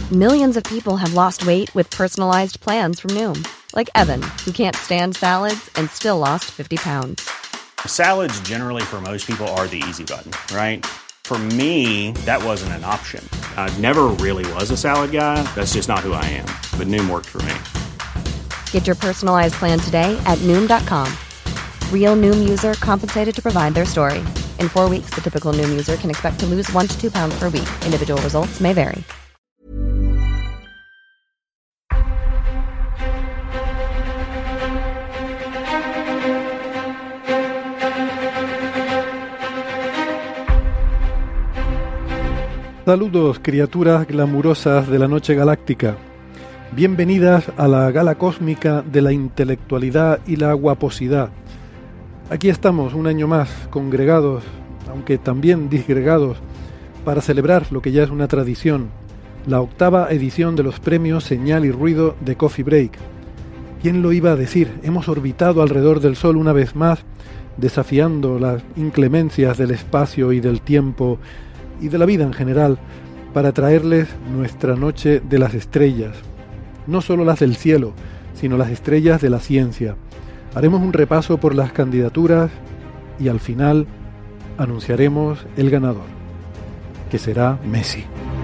Millions of people have lost weight with personalized plans from Noom. Like Evan, who can't stand salads and still lost 50 pounds. Salads generally for most people are the easy button, right? For me, that wasn't an option. I never really was a salad guy. That's just not who I am. But Noom worked for me. Get your personalized plan today at Noom.com. Real Noom user compensated to provide their story. In 4 weeks, the typical Noom user can expect to lose 1 to 2 pounds per week. Individual results may vary. Saludos, criaturas glamurosas de la noche galáctica. Bienvenidas a la gala cósmica de la intelectualidad y la guaposidad. Aquí estamos un año más, congregados, aunque también disgregados, para celebrar lo que ya es una tradición, la 8ª edición de los premios Señal y Ruido de Coffee Break. ¿Quién lo iba a decir? Hemos orbitado alrededor del Sol una vez más, desafiando las inclemencias del espacio y del tiempo y de la vida en general, para traerles nuestra noche de las estrellas. No solo las del cielo, sino las estrellas de la ciencia. Haremos un repaso por las candidaturas y al final anunciaremos el ganador, que será Messi.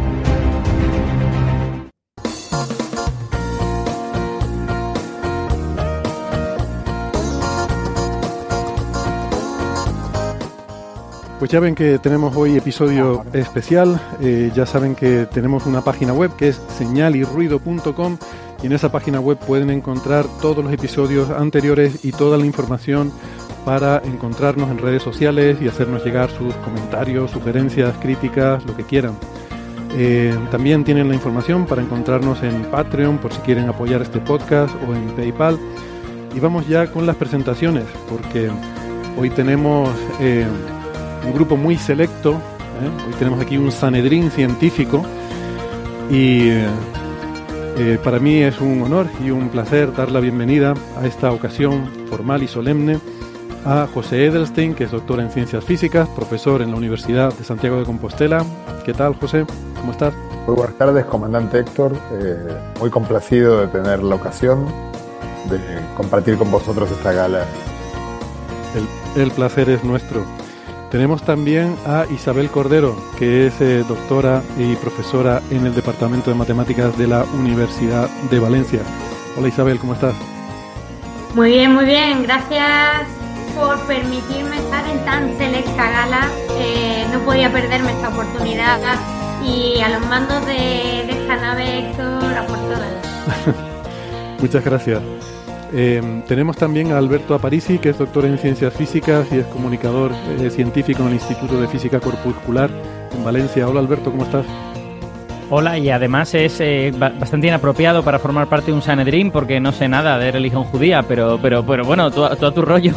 Pues ya ven que tenemos hoy episodio especial, ya saben que tenemos una página web que es señalyrruido.com y en esa página web pueden encontrar todos los episodios anteriores y toda la información para encontrarnos en redes sociales y hacernos llegar sus comentarios, sugerencias, críticas, lo que quieran. También tienen la información para encontrarnos en Patreon por si quieren apoyar este podcast o en PayPal. Y vamos ya con las presentaciones porque hoy tenemos un grupo muy selecto, hoy tenemos aquí un Sanedrín científico y para mí es un honor y un placer dar la bienvenida a esta ocasión formal y solemne a José Edelstein, que es doctor en Ciencias Físicas, profesor en la Universidad de Santiago de Compostela. ¿Qué tal, José? ¿Cómo estás? Muy buenas tardes, comandante Héctor. Muy complacido de tener la ocasión de compartir con vosotros esta gala. El placer es nuestro. Tenemos también a Isabel Cordero, que es doctora y profesora en el Departamento de Matemáticas de la Universidad de Valencia. Hola Isabel, ¿cómo estás? Muy bien, gracias por permitirme estar en tan selecta gala. No podía perderme esta oportunidad y a los mandos de esta nave, Héctor, a por todas. Muchas gracias. Tenemos también a Alberto Aparici, que es doctor en Ciencias Físicas y es comunicador científico en el Instituto de Física Corpuscular en Valencia. Hola Alberto, ¿cómo estás? Hola, y además es bastante inapropiado para formar parte de un Sanedrín porque no sé nada de religión judía, pero bueno, todo tu rollo.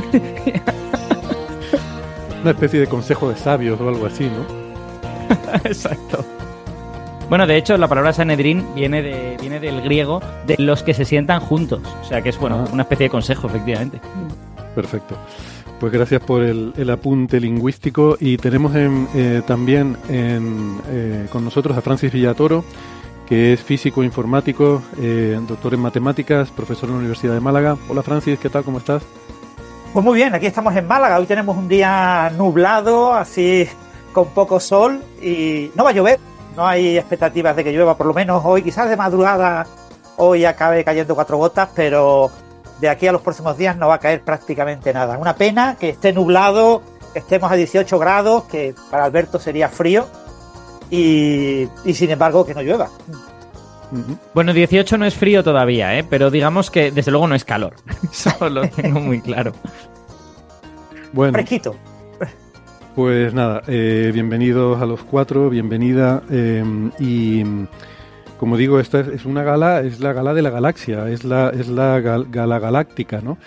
Una especie de consejo de sabios o algo así, ¿no? Exacto. Bueno, de hecho, la palabra Sanedrín viene del griego de los que se sientan juntos. O sea, que es una especie de consejo, efectivamente. Perfecto. Pues gracias por el apunte lingüístico. Y tenemos también con nosotros a Francis Villatoro, que es físico informático, doctor en matemáticas, profesor en la Universidad de Málaga. Hola Francis, ¿qué tal? ¿Cómo estás? Pues muy bien, aquí estamos en Málaga. Hoy tenemos un día nublado, así con poco sol y no va a llover. No hay expectativas de que llueva, por lo menos hoy, quizás de madrugada, hoy acabe cayendo 4 gotas, pero de aquí a los próximos días no va a caer prácticamente nada. Una pena que esté nublado, que estemos a 18 grados, que para Alberto sería frío, y sin embargo que no llueva. Bueno, 18 no es frío todavía, pero digamos que desde luego no es calor. Eso lo tengo muy claro. Bueno. Fresquito. Pues nada, bienvenidos a los 4, bienvenida, y como digo, esta es una gala, es la gala de la galaxia, es la gala galáctica, ¿no?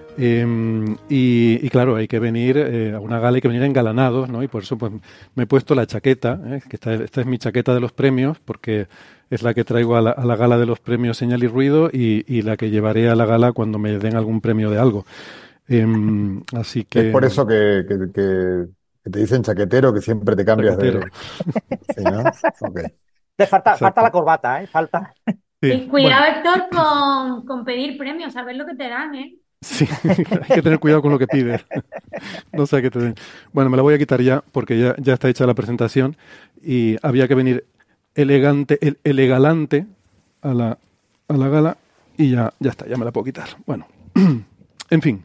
Y claro, hay que venir a una gala, hay que venir engalanados, ¿no? Y por eso pues me he puesto la chaqueta, que esta es mi chaqueta de los premios, porque es la que traigo a la gala de los premios Señal y Ruido y la que llevaré a la gala cuando me den algún premio de algo. Así que... Es por eso que te dicen chaquetero, que siempre te cambias chaquetero. Sí, ¿no? Okay. Falta Exacto. la corbata, ¿eh? Falta. Sí, Y cuidado, bueno, Héctor, con pedir premios, a ver lo que te dan, ¿eh? sí, hay que tener cuidado con lo que pides. No sé qué te den. Bueno, me la voy a quitar ya porque ya está hecha la presentación y había que venir elegalante a la gala y ya está, ya me la puedo quitar. Bueno, en fin.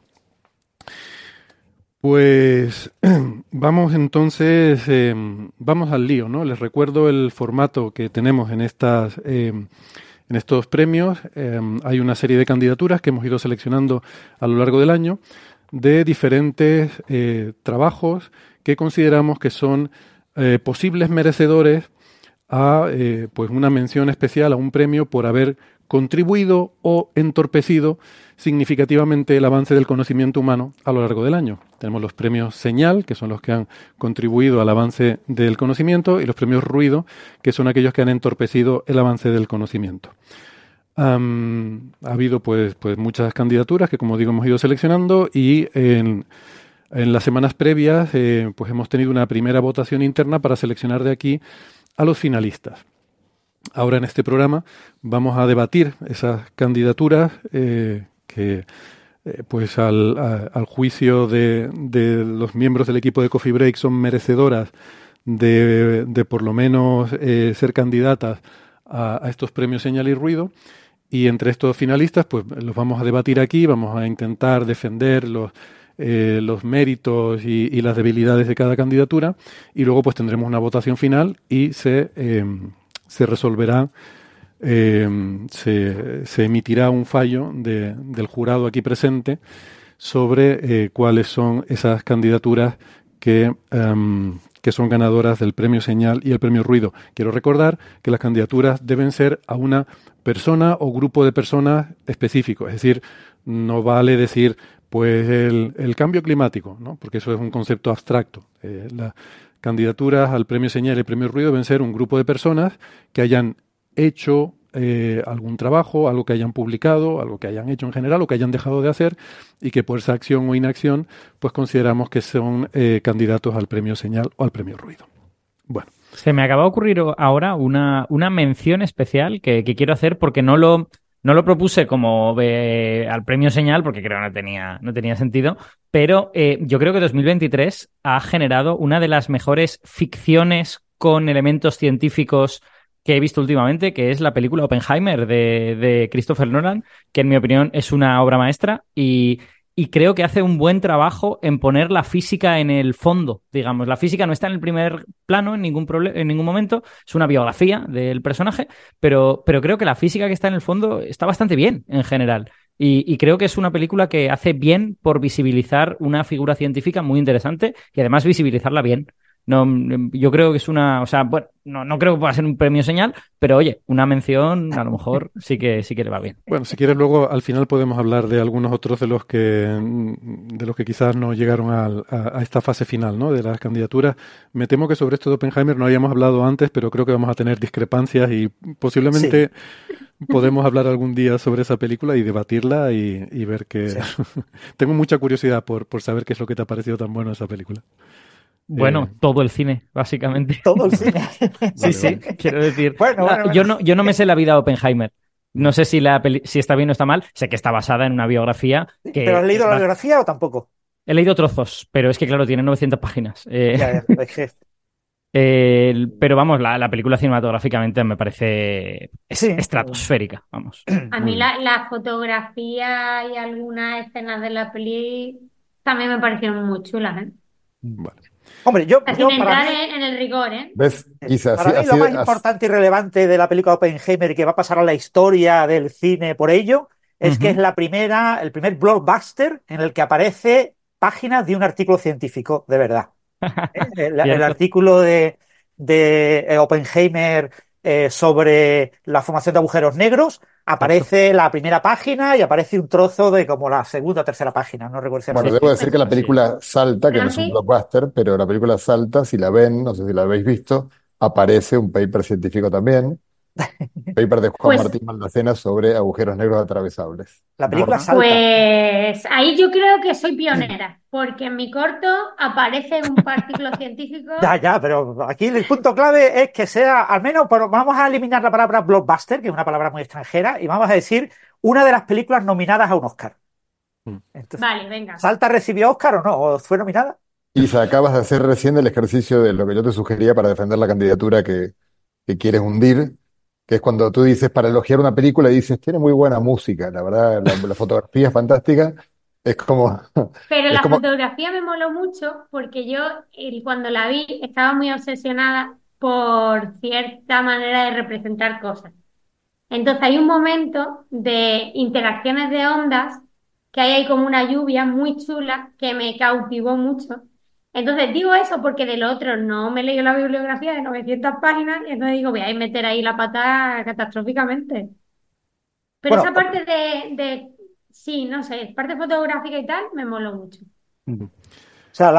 Pues vamos entonces, vamos al lío, ¿no? Les recuerdo el formato que tenemos en estos premios. Hay una serie de candidaturas que hemos ido seleccionando a lo largo del año de diferentes trabajos que consideramos que son posibles merecedores a pues una mención especial, a un premio por haber contribuido o entorpecido significativamente el avance del conocimiento humano a lo largo del año. Tenemos los premios Señal, que son los que han contribuido al avance del conocimiento, y los premios Ruido, que son aquellos que han entorpecido el avance del conocimiento. Ha habido pues muchas candidaturas que, como digo, hemos ido seleccionando y en las semanas previas pues hemos tenido una primera votación interna para seleccionar de aquí a los finalistas. Ahora en este programa vamos a debatir esas candidaturas que pues al juicio de los miembros del equipo de Coffee Break son merecedoras de por lo menos ser candidatas a estos premios Señal y Ruido. Y entre estos finalistas pues los vamos a debatir aquí, vamos a intentar defender los méritos y las debilidades de cada candidatura y luego pues tendremos una votación final y se resolverá, se emitirá un fallo del jurado aquí presente sobre cuáles son esas candidaturas que son ganadoras del premio Señal y el premio Ruido. Quiero recordar que las candidaturas deben ser a una persona o grupo de personas específico, es decir, no vale decir pues el cambio climático, ¿no? Porque eso es un concepto abstracto. Las candidaturas al premio Señal y el premio Ruido deben ser un grupo de personas que hayan hecho algún trabajo, algo que hayan publicado, algo que hayan hecho en general o que hayan dejado de hacer y que por esa acción o inacción pues consideramos que son candidatos al premio Señal o al premio Ruido. Bueno. Se me acaba de ocurrir ahora una mención especial que quiero hacer porque no lo propuse como al premio Señal porque creo que no tenía sentido, pero yo creo que 2023 ha generado una de las mejores ficciones con elementos científicos que he visto últimamente, que es la película Oppenheimer de Christopher Nolan, que en mi opinión es una obra maestra y creo que hace un buen trabajo en poner la física en el fondo, digamos. La física no está en el primer plano en ningún momento, es una biografía del personaje, pero creo que la física que está en el fondo está bastante bien en general. Y creo que es una película que hace bien por visibilizar una figura científica muy interesante y además visibilizarla bien. No, yo creo que es o sea, bueno, no creo que pueda ser un premio Señal, pero oye, una mención a lo mejor sí que le va bien. Bueno, si quieres luego al final podemos hablar de algunos otros de los que quizás no llegaron a esta fase final, ¿no? De las candidaturas. Me temo que sobre esto de Oppenheimer no habíamos hablado antes, pero creo que vamos a tener discrepancias y posiblemente podemos hablar algún día sobre esa película y debatirla y ver que... Sí. Tengo mucha curiosidad por saber qué es lo que te ha parecido tan bueno esa película. Bueno, todo el cine, básicamente. Todo el cine. Sí, quiero decir. Bueno. Yo no me sé la vida de Oppenheimer. No sé si está bien o está mal. Sé que está basada en una biografía. ¿Pero has leído la biografía o tampoco? He leído trozos, pero es que, claro, tiene 900 páginas. Pero vamos, la película cinematográficamente me parece estratosférica, vamos. A mí la fotografía y algunas escenas de la peli también me parecieron muy chulas, ¿eh? Vale. Hombre, yo sin entrar para mí, en el rigor, ¿eh? ¿Ves? Para mí lo más importante y relevante de la película Oppenheimer y que va a pasar a la historia del cine por ello es que es el primer blockbuster en el que aparece páginas de un artículo científico de verdad. El artículo de Oppenheimer sobre la formación de agujeros negros aparece la primera página y aparece un trozo de como la segunda o tercera página, no recuerdo si Bueno, debo decir que la película salta, que no es un blockbuster, pero la película salta, si la ven, no sé si la habéis visto, aparece un paper científico también, paper de Juan Pues Martín Maldacena sobre agujeros negros atravesables. La película Borra. salta. Pues ahí yo creo que soy pionera, porque en mi corto aparece un artículo científico. Ya, pero aquí el punto clave es que sea, al menos, vamos a eliminar la palabra blockbuster, que es una palabra muy extranjera, y vamos a decir una de las películas nominadas a un Oscar. Mm. Entonces, Vale, venga. ¿Salta recibió Oscar o no? ¿O fue nominada? Isa, acabas de hacer recién el ejercicio de lo que yo te sugería para defender la candidatura que quieres hundir, que es cuando tú dices, para elogiar una película, y dices, tiene muy buena música, la verdad, la fotografía es fantástica. Es como, Pero es la como, fotografía me moló mucho porque yo cuando la vi estaba muy obsesionada por cierta manera de representar cosas. Entonces hay un momento de interacciones de ondas que hay ahí como una lluvia muy chula que me cautivó mucho. Entonces digo eso porque del otro no me leí la bibliografía de 900 páginas y entonces digo, voy a meter ahí la pata catastróficamente. Pero Bueno, esa parte sí, no sé, parte fotográfica y tal, me moló mucho. Mm. o sea,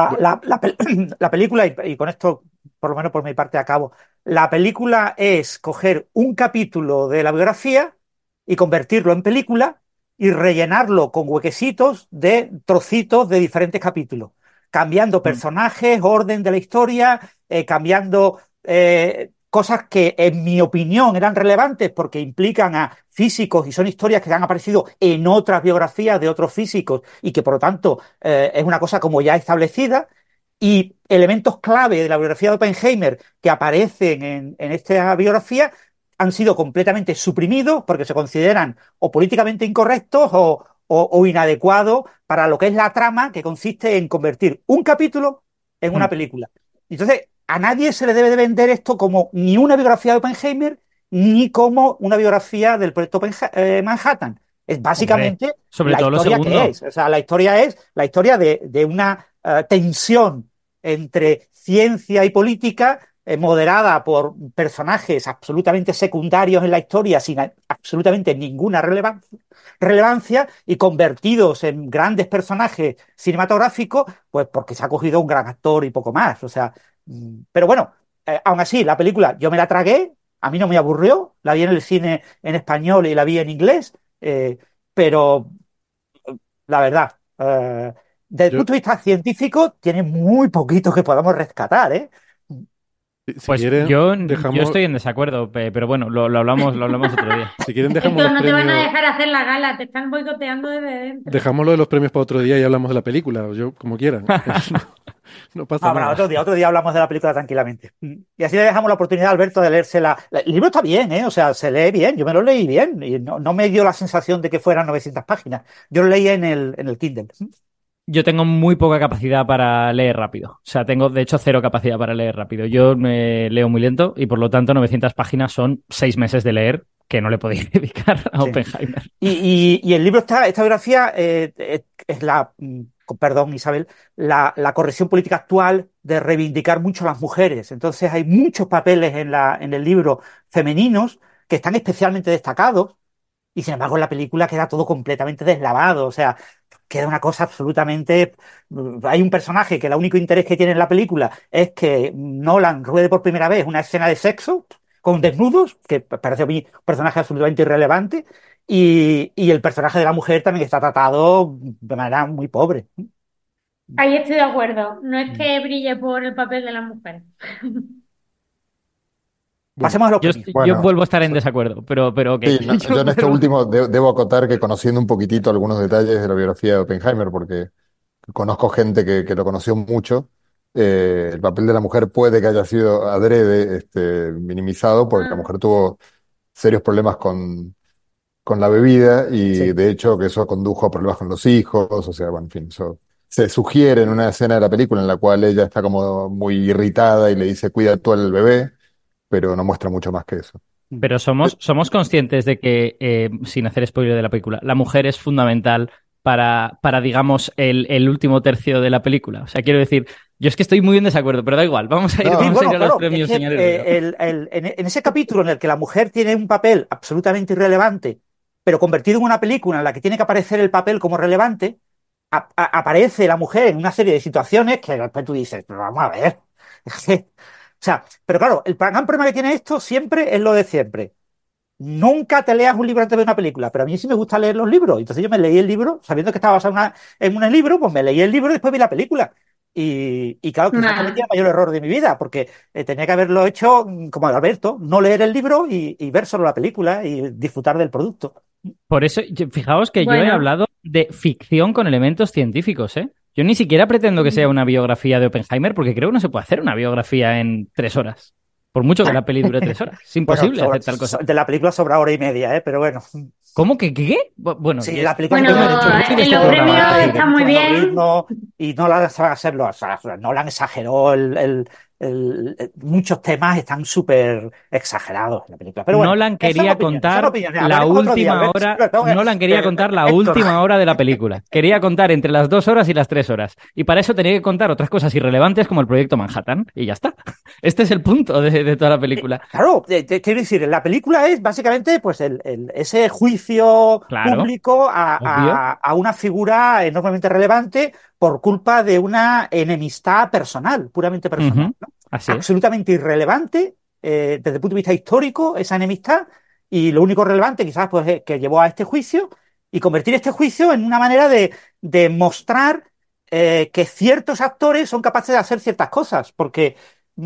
la película, y con esto, por lo menos por mi parte, acabo. La película es coger un capítulo de la biografía y convertirlo en película y rellenarlo con huequecitos de trocitos de diferentes capítulos, cambiando Mm. personajes, orden de la historia, cambiando cosas que, en mi opinión, eran relevantes porque implican a físicos y son historias que han aparecido en otras biografías de otros físicos y que, por lo tanto, es una cosa como ya establecida, y elementos clave de la biografía de Oppenheimer que aparecen en esta biografía han sido completamente suprimidos porque se consideran o políticamente incorrectos o inadecuados para lo que es la trama, que consiste en convertir un capítulo en una Mm. película. Entonces, a nadie se le debe de vender esto como ni una biografía de Oppenheimer ni como una biografía del proyecto Manhattan. Es Hombre, básicamente sobre la todo lo historia que segundo. es. O sea, la historia es la historia de una tensión entre ciencia y política, moderada por personajes absolutamente secundarios en la historia, sin absolutamente ninguna relevancia, y convertidos en grandes personajes cinematográficos, pues porque se ha cogido un gran actor y poco más. O sea, pero bueno, aún así, la película yo me la tragué, a mí no me aburrió, la vi en el cine en español y la vi en inglés, pero la verdad, desde el Yo, punto de vista científico, tiene muy poquito que podamos rescatar, ¿eh? si Pues quieren, yo dejamos, estoy en desacuerdo, pero bueno, lo hablamos otro día. si quieren dejamos Esto los no te van a premios, dejar hacer la gala, te están boicoteando desde dentro. dejamos lo de los premios para otro día y hablamos de la película, o yo, como quieran. No, no pasa Ah, bueno, nada. otro día hablamos de la película tranquilamente. Y así le dejamos la oportunidad a Alberto de leerse el libro está bien, ¿eh? O sea, se lee bien, yo me lo leí bien, y no me dio la sensación de que fueran 900 páginas. Yo lo leí en el Kindle. Yo tengo muy poca capacidad para leer rápido. O sea, tengo de hecho cero capacidad para leer rápido. Yo me leo muy lento y por lo tanto 900 páginas son 6 meses de leer que no le podéis dedicar a Sí. Oppenheimer. Y el libro esta biografía es perdón, Isabel, la corrección política actual de reivindicar mucho a las mujeres. Entonces hay muchos papeles en el libro femeninos que están especialmente destacados, y sin embargo en la película queda todo completamente deslavado. O sea, queda una cosa absolutamente. Hay un personaje que el único interés que tiene en la película es que Nolan ruede por primera vez una escena de sexo con desnudos, que parece a mí un personaje absolutamente irrelevante, y el personaje de la mujer también está tratado de manera muy pobre. Ahí estoy de acuerdo. No es Mm. que brille por el papel de la mujer. Bueno, Pasemos a los Yo, premios. yo bueno, vuelvo a estar en desacuerdo, pero ok. sí, yo en esto último debo acotar que conociendo un poquitito algunos detalles de la biografía de Oppenheimer, porque conozco gente que lo conoció mucho, el papel de la mujer puede que haya sido adrede, minimizado, porque la Ah, mujer tuvo serios problemas con la bebida y Sí. de hecho que eso condujo a problemas con los hijos, o sea, bueno, en fin, eso se sugiere en una escena de la película en la cual ella está como muy irritada y le dice, cuida tú al bebé, pero no muestra mucho más que eso. Pero somos conscientes de que, sin hacer spoiler de la película, la mujer es fundamental para digamos, el último tercio de la película. O sea, quiero decir, yo es que estoy muy en desacuerdo, pero da igual, vamos a ir, No, Sí, vamos a bueno, ir a los claro, es premios, que señores Ruido. en ese capítulo en el que la mujer tiene un papel absolutamente irrelevante, pero convertido en una película en la que tiene que aparecer el papel como relevante, aparece la mujer en una serie de situaciones que después tú dices, pero vamos a ver. O sea, pero claro, el gran problema que tiene esto siempre es lo de siempre. nunca te leas un libro antes de ver una película, pero a mí sí me gusta leer los libros. Entonces yo me leí el libro, sabiendo que estaba basado en un libro, pues me leí el libro y después vi la película. Y claro, quizás cometí el mayor error de mi vida, porque tenía que haberlo hecho como Alberto, no leer el libro y ver solo la película y disfrutar del producto. Por eso, fijaos que yo he hablado de ficción con elementos científicos, ¿eh? Yo ni siquiera pretendo que sea una biografía de Oppenheimer, porque creo que no se puede hacer una biografía en 3 horas. Por mucho que la peli dure 3 horas. Es imposible hacer tal cosa. De la película sobra hora y media, pero bueno. ¿Cómo que qué? Bueno, sí, la película los premios están muy bien. Y no la han exageró muchos temas están súper exagerados en la película. Pero bueno, Nolan quería contar la última hora. Nolan quería contar la última hora de la película. Quería contar entre las 2 horas y las 3 horas. Y para eso tenía que contar otras cosas irrelevantes como el proyecto Manhattan. Y ya está. Este es el punto de toda la película. Claro, quiero decir, la película es básicamente pues ese juicio público a una figura enormemente relevante por culpa de una enemistad personal, puramente personal. ¿no? Absolutamente irrelevante desde el punto de vista histórico, esa enemistad, y lo único relevante quizás pues es que llevó a este juicio y convertir este juicio en una manera de mostrar que ciertos actores son capaces de hacer ciertas cosas, porque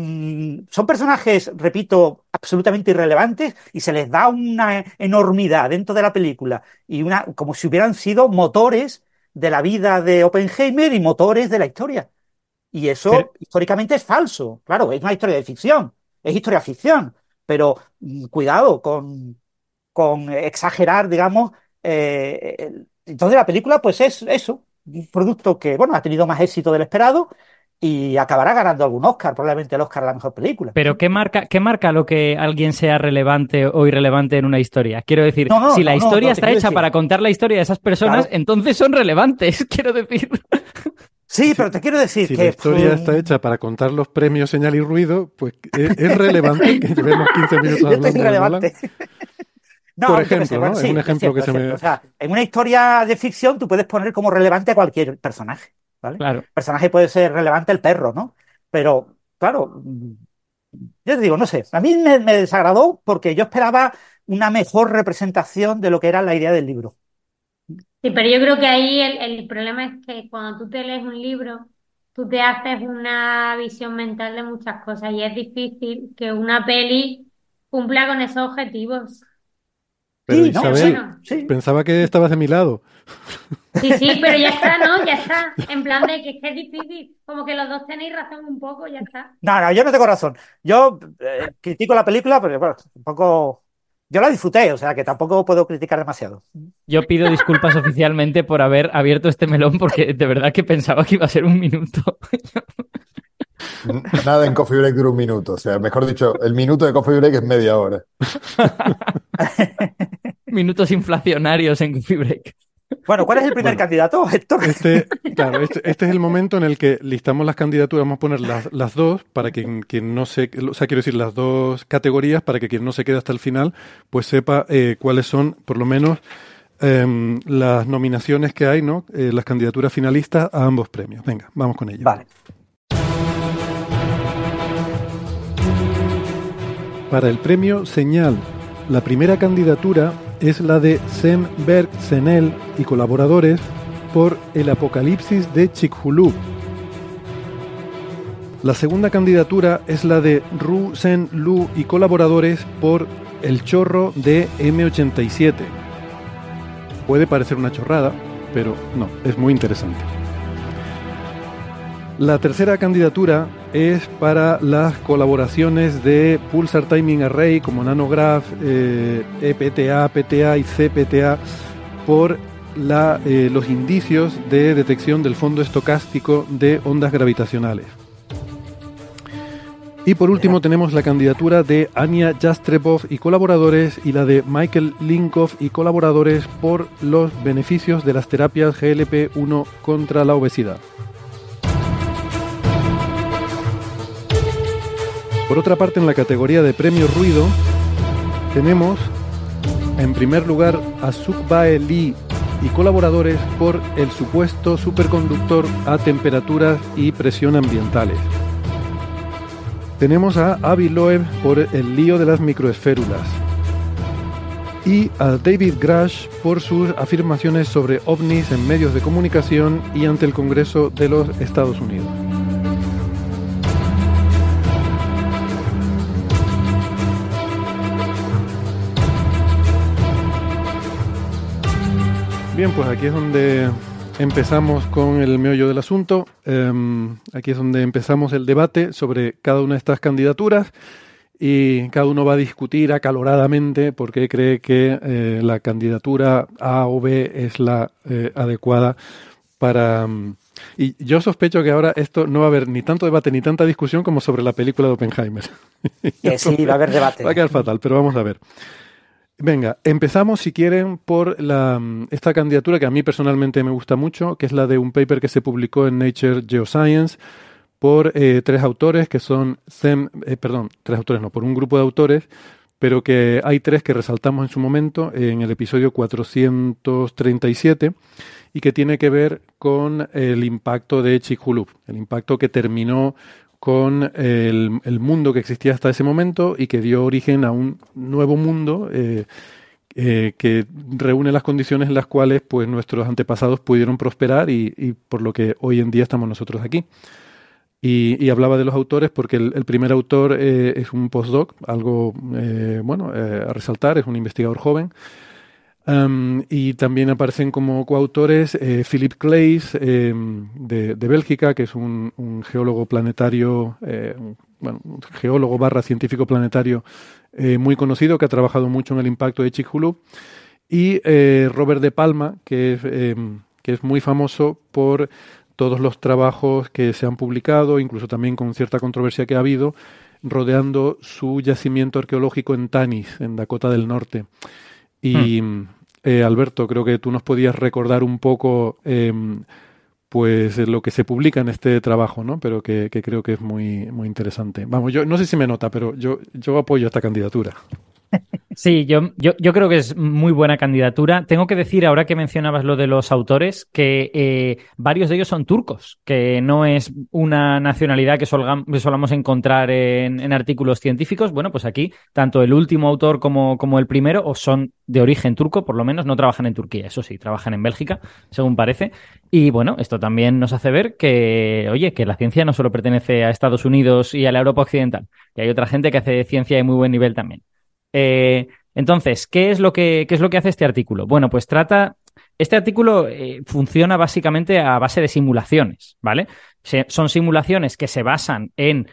son personajes, repito, absolutamente irrelevantes y se les da una enormidad dentro de la película y como si hubieran sido motores de la vida de Oppenheimer y motores de la historia. Y eso históricamente es falso. Claro, es una historia de ficción, es historia ficción, pero cuidado con exagerar, digamos. Entonces la película pues es eso, un producto que, bueno, ha tenido más éxito del esperado y acabará ganando algún Oscar, probablemente el Oscar a la mejor película. Pero ¿qué marca lo que alguien sea relevante o irrelevante en una historia? Quiero decir, si la historia está hecha para contar la historia de esas personas, entonces son relevantes, quiero decir. Sí, pero te quiero decir si que... la historia está hecha para contar los premios Señal y Ruido, pues es relevante que llevemos 15 minutos hablando de Nolan. No, por ejemplo, ¿no? Es un ejemplo que se me... O sea, en una historia de ficción tú puedes poner como relevante a cualquier personaje, ¿vale? Claro. El personaje puede ser relevante el perro, ¿no? Pero, claro, yo te digo, no sé, a mí me desagradó porque yo esperaba una mejor representación de lo que era la idea del libro. Sí, pero yo creo que ahí el problema es que cuando tú te lees un libro, tú te haces una visión mental de muchas cosas y es difícil que una peli cumpla con esos objetivos. Pero sí, Isabel, no, sí. Pensaba que estabas de mi lado. Sí, pero ya está, ¿no? Ya está. En plan de que es difícil. Como que los dos tenéis razón un poco, ya está. No, yo no tengo razón. Yo critico la película, pero bueno, tampoco... Yo la disfruté, o sea que tampoco puedo criticar demasiado. Yo pido disculpas oficialmente por haber abierto este melón porque de verdad que pensaba que iba a ser 1 minuto. Nada en Coffee Break dura 1 minuto. O sea, mejor dicho, el minuto de Coffee Break es media hora. Minutos inflacionarios en Coffee Break. Bueno, ¿cuál es el primer candidato, Héctor? Este es el momento en el que listamos las candidaturas. Vamos a poner las dos para que quien no se... O sea, quiero decir, las dos categorías para que quien no se quede hasta el final, pues sepa cuáles son, por lo menos, las nominaciones que hay, ¿no? Las candidaturas finalistas a ambos premios. Venga, vamos con ello. Vale. Para el premio Señal, la primera candidatura es la de Sem Berg-Senel y colaboradores por El Apocalipsis de Chicxulub. La segunda candidatura es la de Ru Sen Lu y colaboradores por El Chorro de M87. Puede parecer una chorrada, pero no, es muy interesante. La tercera candidatura es para las colaboraciones de Pulsar Timing Array como Nanograph, EPTA, PTA y CPTA por los indicios de detección del fondo estocástico de ondas gravitacionales. Y por último tenemos la candidatura de Anya Jastrebov y colaboradores y la de Michael Linkoff y colaboradores por los beneficios de las terapias GLP-1 contra la obesidad. Por otra parte, en la categoría de premio ruido, tenemos en primer lugar a Sukbae Lee y colaboradores por el supuesto superconductor a temperaturas y presión ambientales. Tenemos a Avi Loeb por el lío de las microesférulas. y a David Grush por sus afirmaciones sobre ovnis en medios de comunicación y ante el Congreso de los Estados Unidos. Bien, pues aquí es donde empezamos con el meollo del asunto. Aquí es donde empezamos el debate sobre cada una de estas candidaturas y cada uno va a discutir acaloradamente por qué cree que la candidatura A o B es la adecuada para... y yo sospecho que ahora esto no va a haber ni tanto debate ni tanta discusión como sobre la película de Oppenheimer. Sí, va a haber debate. Va a quedar fatal, pero vamos a ver. Venga, empezamos, si quieren, por esta candidatura que a mí personalmente me gusta mucho, que es la de un paper que se publicó en Nature Geoscience por tres autores, que son por un grupo de autores, pero que hay tres que resaltamos en su momento en el episodio 437 y que tiene que ver con el impacto de Chicxulub, el impacto que terminó con el mundo que existía hasta ese momento y que dio origen a un nuevo mundo que reúne las condiciones en las cuales pues nuestros antepasados pudieron prosperar y por lo que hoy en día estamos nosotros aquí. Y hablaba de los autores porque el primer autor es un postdoc, algo a resaltar, es un investigador joven. Y también aparecen como coautores Philip Claeys de Bélgica, que es un geólogo planetario, un geólogo / científico planetario muy conocido, que ha trabajado mucho en el impacto de Chicxulub, y Robert de Palma, que es muy famoso por todos los trabajos que se han publicado, incluso también con cierta controversia que ha habido, rodeando su yacimiento arqueológico en Tanis, en Dakota del Norte. Y Alberto, creo que tú nos podías recordar un poco pues lo que se publica en este trabajo, ¿no? Pero que creo que es muy, muy interesante. Vamos, yo no sé si me nota, pero yo apoyo esta candidatura. Sí, yo creo que es muy buena candidatura. Tengo que decir, ahora que mencionabas lo de los autores, que varios de ellos son turcos, que no es una nacionalidad que solamos encontrar en artículos científicos. Bueno, pues aquí, tanto el último autor como el primero, o son de origen turco, por lo menos, no trabajan en Turquía, eso sí, trabajan en Bélgica, según parece. Y bueno, esto también nos hace ver que, oye, que la ciencia no solo pertenece a Estados Unidos y a la Europa occidental, que hay otra gente que hace ciencia de muy buen nivel también. Entonces, ¿qué es lo que hace este artículo? Bueno, pues este artículo funciona básicamente a base de simulaciones, ¿vale? Son simulaciones que se basan en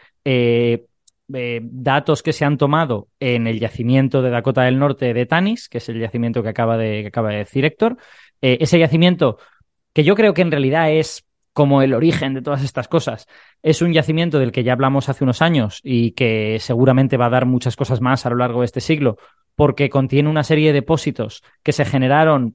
datos que se han tomado en el yacimiento de Dakota del Norte de Tanis, que es el yacimiento que acaba de decir Héctor. Ese yacimiento, que yo creo que en realidad es como el origen de todas estas cosas, es un yacimiento del que ya hablamos hace unos años y que seguramente va a dar muchas cosas más a lo largo de este siglo, porque contiene una serie de depósitos que se generaron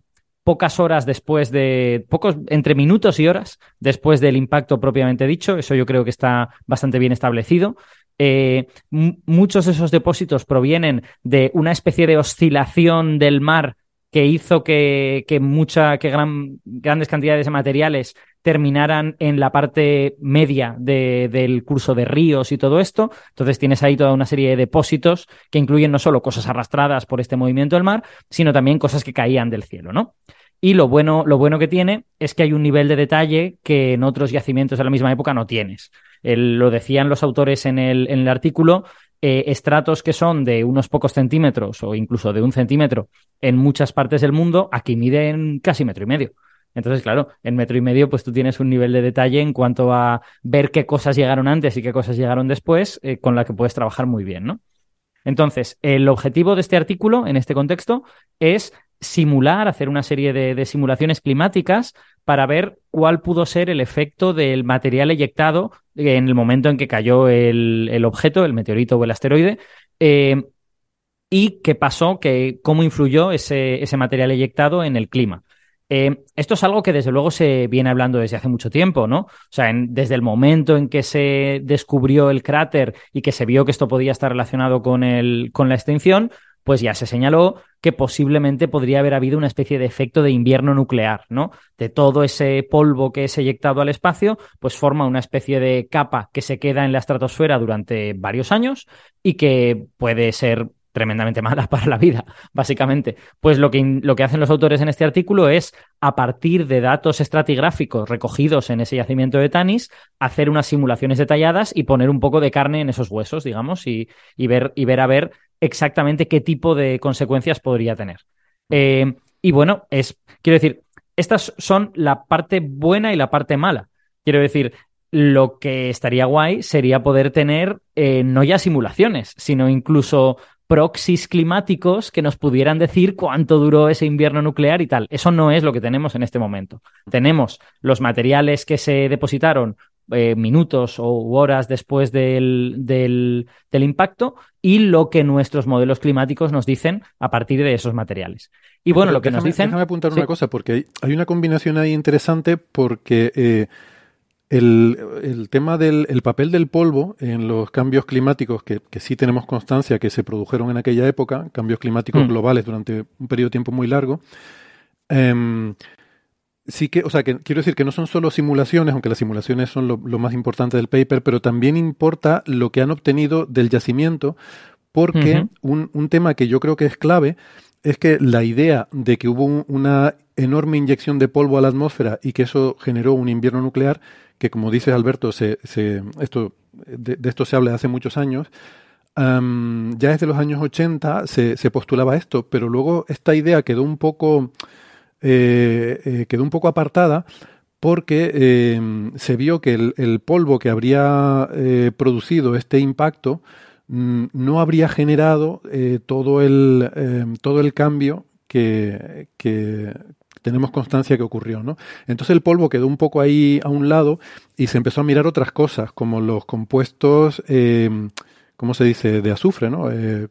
entre minutos y horas después del impacto propiamente dicho. Eso yo creo que está bastante bien establecido. Muchos de esos depósitos provienen de una especie de oscilación del mar que hizo que grandes cantidades de materiales terminaran en la parte media del curso de ríos y todo esto. Entonces tienes ahí toda una serie de depósitos que incluyen no solo cosas arrastradas por este movimiento del mar, sino también cosas que caían del cielo, ¿no? Y lo bueno que tiene es que hay un nivel de detalle que en otros yacimientos de la misma época no tienes. Lo decían los autores en el artículo, estratos que son de unos pocos centímetros o incluso de 1 centímetro en muchas partes del mundo, aquí miden casi 1,5 metros. Entonces, claro, en 1,5 metros pues tú tienes un nivel de detalle en cuanto a ver qué cosas llegaron antes y qué cosas llegaron después, con la que puedes trabajar muy bien, ¿no? Entonces, el objetivo de este artículo, en este contexto, es hacer una serie de simulaciones climáticas para ver cuál pudo ser el efecto del material eyectado en el momento en que cayó el objeto, el meteorito o el asteroide, y qué pasó, cómo influyó ese material eyectado en el clima. Esto es algo que desde luego se viene hablando desde hace mucho tiempo, ¿no? O sea, desde el momento en que se descubrió el cráter y que se vio que esto podía estar relacionado con la extinción, pues ya se señaló que posiblemente podría haber habido una especie de efecto de invierno nuclear, ¿no? De todo ese polvo que es eyectado al espacio, pues forma una especie de capa que se queda en la estratosfera durante varios años y que puede ser tremendamente mala para la vida, básicamente. Pues lo que hacen los autores en este artículo es, a partir de datos estratigráficos recogidos en ese yacimiento de Tanis, hacer unas simulaciones detalladas y poner un poco de carne en esos huesos, digamos, y ver a ver exactamente qué tipo de consecuencias podría tener. Y bueno, quiero decir, estas son la parte buena y la parte mala. Quiero decir, lo que estaría guay sería poder tener no ya simulaciones, sino incluso proxies climáticos que nos pudieran decir cuánto duró ese invierno nuclear y tal. Eso no es lo que tenemos en este momento. Tenemos los materiales que se depositaron minutos u horas después del impacto y lo que nuestros modelos climáticos nos dicen a partir de esos materiales. Y bueno, lo que nos dicen... Déjame apuntar una cosa, porque hay una combinación ahí interesante, porque el tema del papel del polvo en los cambios climáticos, que sí tenemos constancia que se produjeron en aquella época, cambios climáticos globales durante un periodo de tiempo muy largo, sí que, o sea, que quiero decir que no son solo simulaciones, aunque las simulaciones son lo más importante del paper, pero también importa lo que han obtenido del yacimiento, porque un tema que yo creo que es clave es que la idea de que hubo una enorme inyección de polvo a la atmósfera y que eso generó un invierno nuclear, que como dices, Alberto, de esto se habla de hace muchos años, ya desde los años 80 se postulaba esto, pero luego esta idea quedó un poco apartada, porque se vio que el polvo que habría producido este impacto no habría generado todo el cambio que tenemos constancia que ocurrió, ¿no? Entonces el polvo quedó un poco ahí a un lado y se empezó a mirar otras cosas, como los compuestos, ¿cómo se dice?, de azufre, ¿no?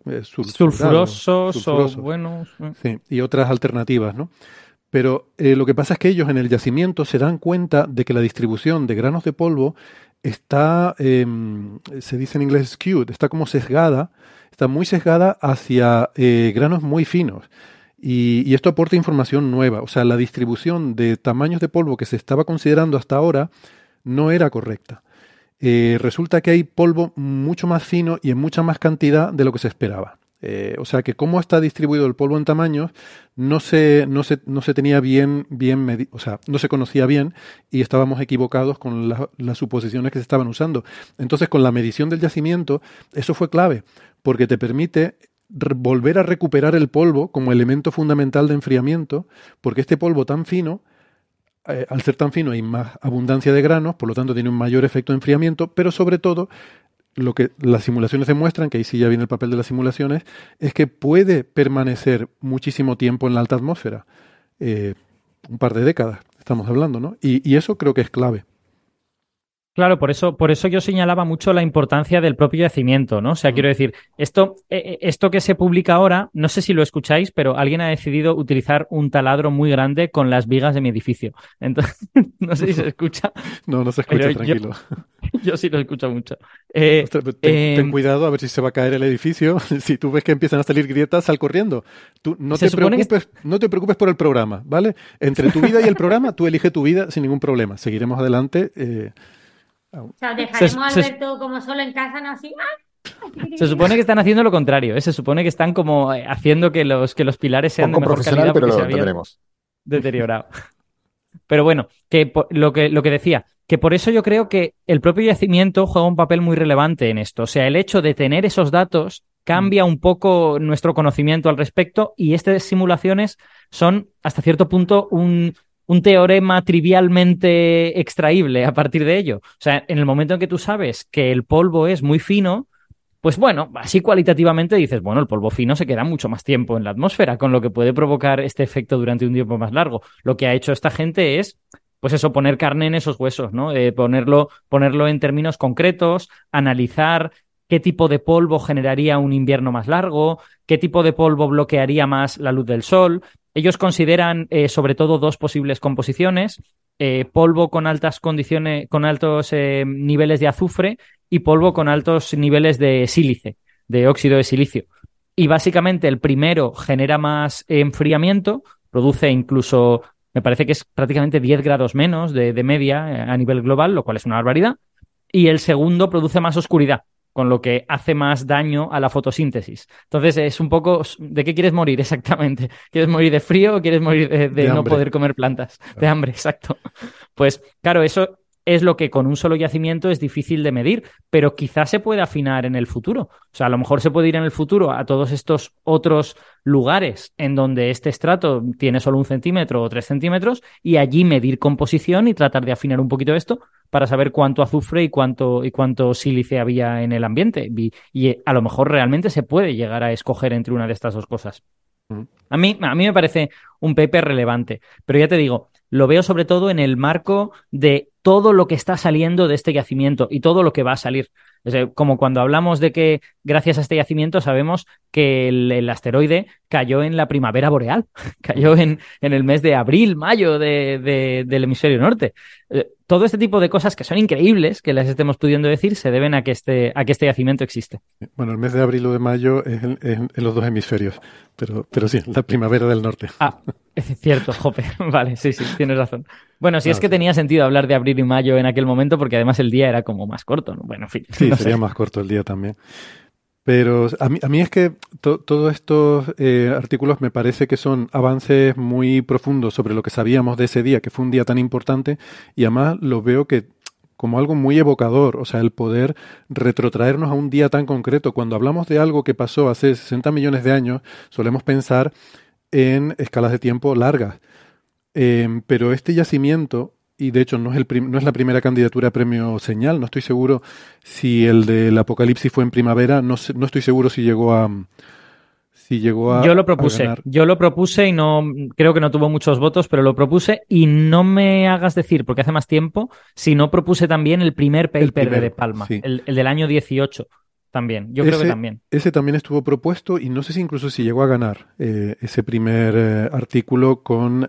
Sulfurosos o buenos. Sí, y otras alternativas, ¿no? Pero lo que pasa es que ellos en el yacimiento se dan cuenta de que la distribución de granos de polvo está, se dice en inglés skewed, está como sesgada, está muy sesgada hacia granos muy finos. Y esto aporta información nueva. O sea, la distribución de tamaños de polvo que se estaba considerando hasta ahora no era correcta. Resulta que hay polvo mucho más fino y en mucha más cantidad de lo que se esperaba. O sea que cómo está distribuido el polvo en tamaños no se tenía bien medido, o sea, no se conocía bien y estábamos equivocados con las suposiciones que se estaban usando. Entonces, con la medición del yacimiento, eso fue clave, porque te permite volver a recuperar el polvo como elemento fundamental de enfriamiento, porque este polvo tan fino, al ser tan fino hay más abundancia de granos, por lo tanto tiene un mayor efecto de enfriamiento, pero sobre todo lo que las simulaciones demuestran, que ahí sí ya viene el papel de las simulaciones, es que puede permanecer muchísimo tiempo en la alta atmósfera, un par de décadas estamos hablando, ¿no? Y eso creo que es clave. Claro, por eso yo señalaba mucho la importancia del propio yacimiento, ¿no? O sea, quiero decir, esto que se publica ahora, no sé si lo escucháis, pero alguien ha decidido utilizar un taladro muy grande con las vigas de mi edificio. Entonces, no sé si se escucha. No se escucha, tranquilo. Yo sí lo escucho mucho. Ten cuidado a ver si se va a caer el edificio. Si tú ves que empiezan a salir grietas, sal corriendo. Tú no te preocupes por el programa, ¿vale? Entre tu vida y el programa, tú elige tu vida sin ningún problema. Seguiremos adelante. O sea, dejaremos a Alberto como solo en casa, ¿no? Así. Se supone que están haciendo lo contrario, ¿eh? Se supone que están como haciendo que los pilares sean de mejor calidad porque se habían deteriorado. Pero bueno, lo que decía, que por eso yo creo que el propio yacimiento juega un papel muy relevante en esto. O sea, el hecho de tener esos datos cambia un poco nuestro conocimiento al respecto y estas simulaciones son hasta cierto punto un teorema trivialmente extraíble a partir de ello. O sea, en el momento en que tú sabes que el polvo es muy fino, pues bueno, así cualitativamente dices, bueno, el polvo fino se queda mucho más tiempo en la atmósfera, con lo que puede provocar este efecto durante un tiempo más largo. Lo que ha hecho esta gente es, pues eso, poner carne en esos huesos, ¿no? Ponerlo en términos concretos, analizar qué tipo de polvo generaría un invierno más largo, qué tipo de polvo bloquearía más la luz del sol. Ellos consideran sobre todo dos posibles composiciones, polvo con altas condiciones, con altos niveles de azufre y polvo con altos niveles de sílice, de óxido de silicio. Y básicamente el primero genera más enfriamiento, produce incluso, me parece que es prácticamente 10 grados menos de media a nivel global, lo cual es una barbaridad, y el segundo produce más oscuridad. con lo que hace más daño a la fotosíntesis. Entonces es un poco, ¿de qué quieres morir exactamente? ¿Quieres morir de frío o quieres morir de no hambre. poder comer plantas? De hambre, exacto. Pues claro, eso es lo que con un solo yacimiento es difícil de medir, pero quizás se puede afinar en el futuro. O sea, a lo mejor se puede ir en el futuro a todos estos otros lugares en donde este estrato tiene solo 1 centímetro o 3 centímetros y allí medir composición y tratar de afinar un poquito esto para saber cuánto azufre y cuánto sílice había en el ambiente. Y a lo mejor realmente se puede llegar a escoger entre una de estas dos cosas. A mí me parece un paper relevante, pero ya te digo, lo veo sobre todo en el marco de todo lo que está saliendo de este yacimiento y todo lo que va a salir. O sea, como cuando hablamos de que gracias a este yacimiento sabemos que el asteroide cayó en la primavera boreal, cayó en el mes de abril, mayo del hemisferio norte. Todo este tipo de cosas que son increíbles, que las estemos pudiendo decir, se deben a que este yacimiento existe. Bueno, el mes de abril o de mayo es en los dos hemisferios, pero sí, la primavera del norte. Ah, es cierto, jope. Vale, sí, tienes razón. Bueno, si es que Sí. tenía sentido hablar de abril y mayo en aquel momento, porque además el día era como más corto, ¿no? Bueno, en fin. Sí, No sería sé. más corto el día también. Pero a mí es que todos estos artículos me parece que son avances muy profundos sobre lo que sabíamos de ese día, que fue un día tan importante, y además lo veo que como algo muy evocador, o sea, el poder retrotraernos a un día tan concreto. Cuando hablamos de algo que pasó hace 60 millones de años, solemos pensar en escalas de tiempo largas. Pero este yacimiento, y de hecho no es la primera candidatura a premio Señal, no estoy seguro si el del Apocalipsis fue en primavera, no estoy seguro si llegó Yo lo a propuse, ganar. y no, creo que no tuvo muchos votos, pero lo propuse y no me hagas decir, porque hace más tiempo, si no propuse también el primer El paper de De primero, Palma, sí. el del año 18 también. Yo creo que también. Ese también estuvo propuesto y no sé si incluso si llegó a ganar ese primer artículo con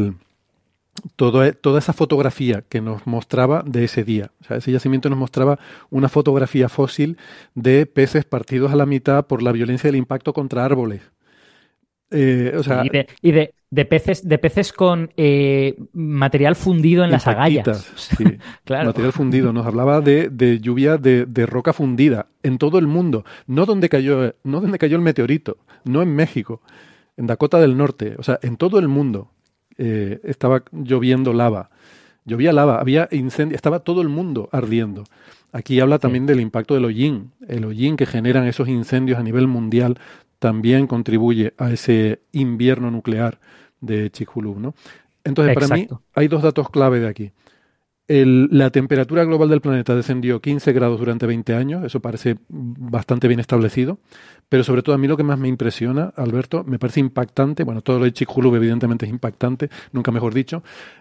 toda esa fotografía que nos mostraba de ese día. O sea, ese yacimiento nos mostraba una fotografía fósil de peces partidos a la mitad por la violencia del impacto contra árboles. O sea, De peces con material fundido en las impactitas, agallas. sí. Claro. Material fundido. Nos hablaba de lluvia de roca fundida en todo el mundo. No donde cayó el meteorito, no en México, en Dakota del Norte. O sea, en todo el mundo estaba lloviendo lava. Llovía lava, había incendios, estaba todo el mundo ardiendo. Aquí habla también del impacto del hollín. El hollín que generan esos incendios a nivel mundial también contribuye a ese invierno nuclear de Chicxulub, ¿no? Entonces, para mí, Exacto. hay dos datos clave de aquí. La temperatura global del planeta descendió 15 grados durante 20 años, eso parece bastante bien establecido, pero sobre todo a mí lo que más me impresiona, Alberto, me parece impactante, bueno, todo lo de Chicxulub evidentemente es impactante, nunca mejor dicho,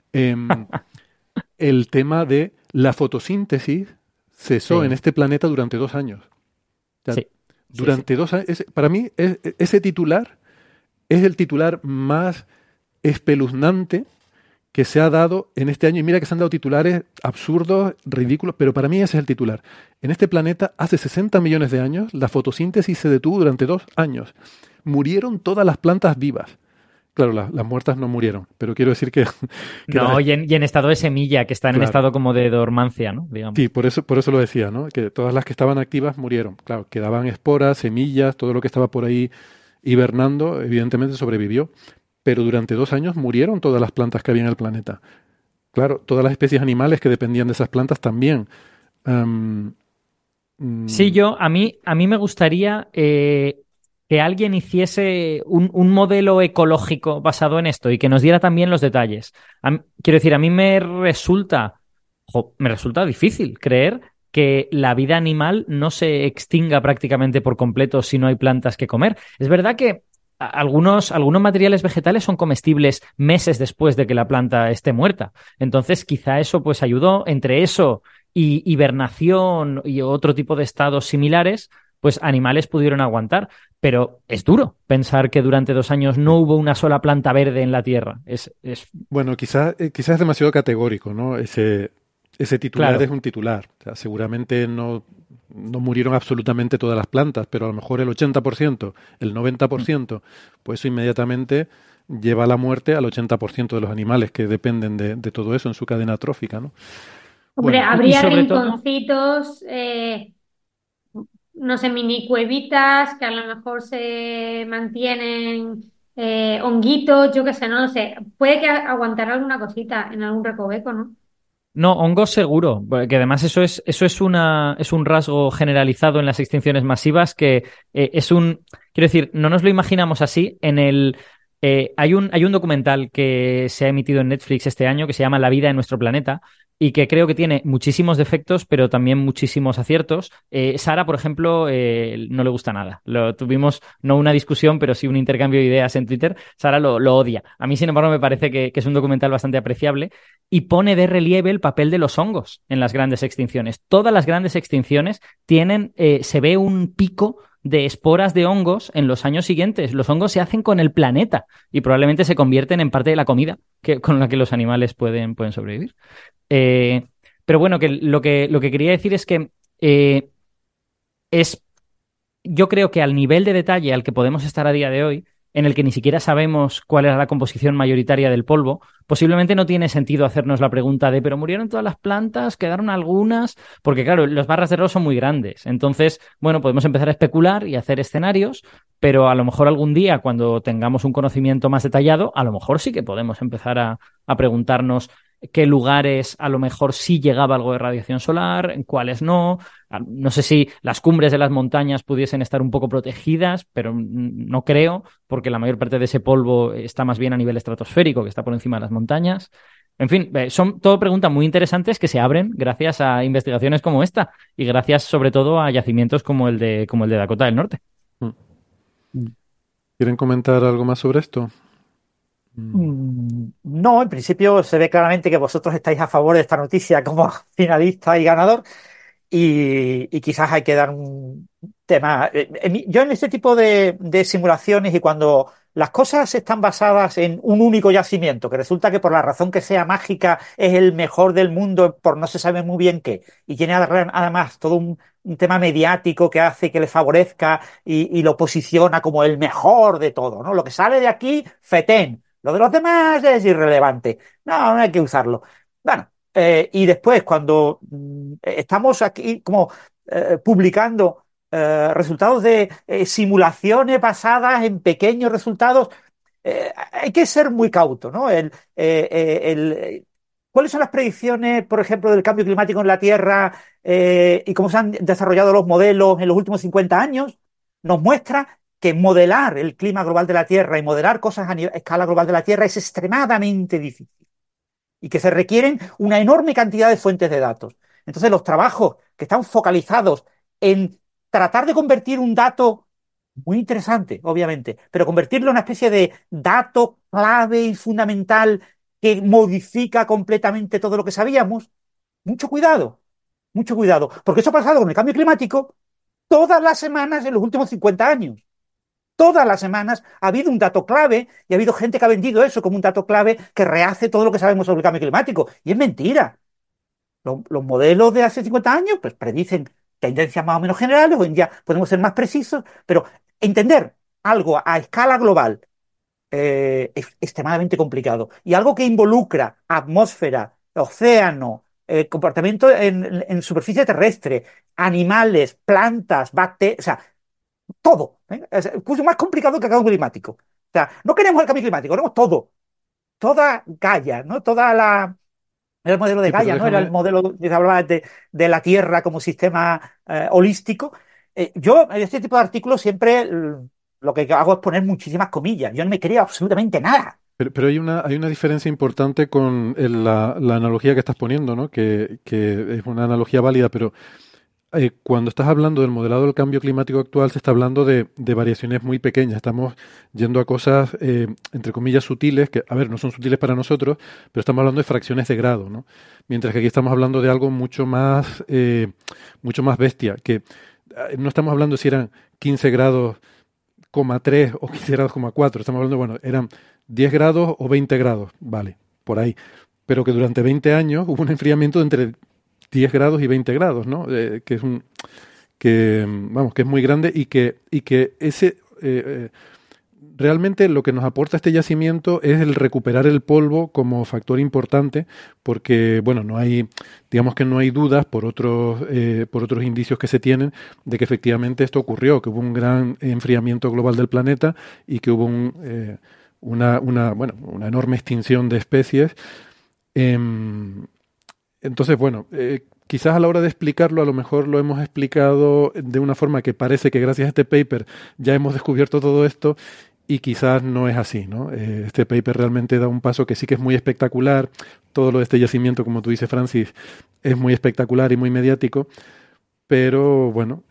el tema de la fotosíntesis cesó Sí. en este planeta durante 2 años. O sea, Sí. durante 2 años, para mí ese titular es el titular más espeluznante que se ha dado en este año. Y mira que se han dado titulares absurdos, ridículos, pero para mí ese es el titular. En este planeta, hace 60 millones de años, la fotosíntesis se detuvo durante 2 años. Murieron todas las plantas vivas. Claro, las muertas no murieron, pero quiero decir que No, y en estado de semilla, que están en Claro. estado como de dormancia, ¿no? Digamos. sí, por eso lo decía, ¿no? Que todas las que estaban activas murieron. Claro, quedaban esporas, semillas, todo lo que estaba por ahí hibernando, evidentemente sobrevivió. Pero durante 2 años murieron todas las plantas que había en el planeta. Claro, todas las especies animales que dependían de esas plantas también. Sí, a mí me gustaría que alguien hiciese un modelo ecológico basado en esto y que nos diera también los detalles. Quiero decir, a mí me resulta difícil creer que la vida animal no se extinga prácticamente por completo si no hay plantas que comer. Es verdad que algunos materiales vegetales son comestibles meses después de que la planta esté muerta. Entonces, quizá eso pues ayudó. Entre eso y hibernación y otro tipo de estados similares, pues animales pudieron aguantar. Pero es duro pensar que durante 2 años no hubo una sola planta verde en la Tierra. Bueno, quizás es demasiado categórico, ¿no? Ese titular Claro. es un titular. O sea, seguramente no murieron absolutamente todas las plantas, pero a lo mejor el 80%, el 90%, pues eso inmediatamente lleva a la muerte al 80% de los animales que dependen de todo eso en su cadena trófica, ¿no? Hombre, Bueno, habría y sobre todo- rinconcitos no sé, mini cuevitas que a lo mejor se mantienen honguitos, yo qué sé, no lo sé. Puede que aguantar alguna cosita en algún recoveco, ¿no? No, hongos seguro, porque además es un rasgo generalizado en las extinciones masivas que quiero decir, no nos lo imaginamos así. Hay un documental que se ha emitido en Netflix este año que se llama La vida en nuestro planeta y que creo que tiene muchísimos defectos, pero también muchísimos aciertos. Sara, por ejemplo, no le gusta nada. Lo tuvimos, no una discusión, pero sí un intercambio de ideas en Twitter. Sara lo odia. A mí, sin embargo, me parece que es un documental bastante apreciable y pone de relieve el papel de los hongos en las grandes extinciones. Todas las grandes extinciones se ve un pico de esporas de hongos en los años siguientes. Los hongos se hacen con el planeta y probablemente se convierten en parte de la comida con la que los animales pueden sobrevivir. Eh, pero bueno, lo que quería decir es que eh, es yo creo que al nivel de detalle al que podemos estar a día de hoy, en el que ni siquiera sabemos cuál era la composición mayoritaria del polvo, posiblemente no tiene sentido hacernos la pregunta de, pero murieron todas las plantas, quedaron algunas, porque claro, las barras de error son muy grandes. Entonces, bueno, podemos empezar a especular y hacer escenarios, pero a lo mejor algún día, cuando tengamos un conocimiento más detallado, a lo mejor sí que podemos empezar a preguntarnos qué lugares a lo mejor sí llegaba algo de radiación solar, en cuáles no. No sé si las cumbres de las montañas pudiesen estar un poco protegidas, pero no creo, porque la mayor parte de ese polvo está más bien a nivel estratosférico, que está por encima de las montañas. En fin, son todo preguntas muy interesantes que se abren gracias a investigaciones como esta y gracias sobre todo a yacimientos como el de Dakota del Norte. ¿Quieren comentar algo más sobre esto? No, en principio se ve claramente que vosotros estáis a favor de esta noticia como finalista y ganador. Y quizás hay que dar un tema. Yo en este tipo de simulaciones y cuando las cosas están basadas en un único yacimiento, que resulta que por la razón que sea mágica es el mejor del mundo por no se sabe muy bien qué, y tiene además todo un tema mediático que hace que le favorezca y lo posiciona como el mejor de todo, ¿no? Lo que sale de aquí, fetén. Lo de los demás es irrelevante. No hay que usarlo. Bueno. Y después, cuando estamos aquí como publicando resultados de simulaciones basadas en pequeños resultados, hay que ser muy cauto, ¿no? ¿Cuáles son las predicciones, por ejemplo, del cambio climático en la Tierra y cómo se han desarrollado los modelos en los últimos 50 años? Nos muestra que modelar el clima global de la Tierra y modelar cosas a escala global de la Tierra es extremadamente difícil y que se requieren una enorme cantidad de fuentes de datos. Entonces, los trabajos que están focalizados en tratar de convertir un dato muy interesante, obviamente, pero convertirlo en una especie de dato clave y fundamental que modifica completamente todo lo que sabíamos, mucho cuidado, porque eso ha pasado con el cambio climático todas las semanas en los últimos 50 años. Todas las semanas ha habido un dato clave y ha habido gente que ha vendido eso como un dato clave que rehace todo lo que sabemos sobre el cambio climático. Y es mentira. Los modelos de hace 50 años pues predicen tendencias más o menos generales, hoy en día podemos ser más precisos, pero entender algo a escala global es extremadamente complicado. Y algo que involucra atmósfera, océano, comportamiento en superficie terrestre, animales, plantas, bacterias, o sea, todo. Es incluso más complicado que el cambio climático. O sea, no queremos el cambio climático, queremos todo. Toda Gaia, ¿no? Era el modelo de Sí, pero Gaia, ¿no? Era el modelo que se hablaba de la Tierra como sistema holístico. Yo, en este tipo de artículos, siempre lo que hago es poner muchísimas comillas. Yo no me creo absolutamente nada. Pero hay una diferencia importante con la analogía que estás poniendo, ¿no? Que es una analogía válida, pero cuando estás hablando del modelado del cambio climático actual, se está hablando de variaciones muy pequeñas. Estamos yendo a cosas, entre comillas, sutiles, que, a ver, no son sutiles para nosotros, pero estamos hablando de fracciones de grado, ¿no? Mientras que aquí estamos hablando de algo mucho más bestia, que no estamos hablando si eran 15 grados, 3 o 15 grados, 4. Estamos hablando, bueno, eran 10 grados o 20 grados, vale, por ahí. Pero que durante 20 años hubo un enfriamiento de entre 10 grados y 20 grados, ¿no? Que es que es muy grande y que ese realmente lo que nos aporta este yacimiento es el recuperar el polvo como factor importante, porque, bueno, digamos que no hay dudas por otros indicios que se tienen de que efectivamente esto ocurrió, que hubo un gran enfriamiento global del planeta y que hubo una enorme extinción de especies. Entonces, bueno, quizás a la hora de explicarlo, a lo mejor lo hemos explicado de una forma que parece que gracias a este paper ya hemos descubierto todo esto y quizás no es así, ¿no? Este paper realmente da un paso que sí que es muy espectacular. Todo lo de este yacimiento, como tú dices, Francis, es muy espectacular y muy mediático, pero bueno,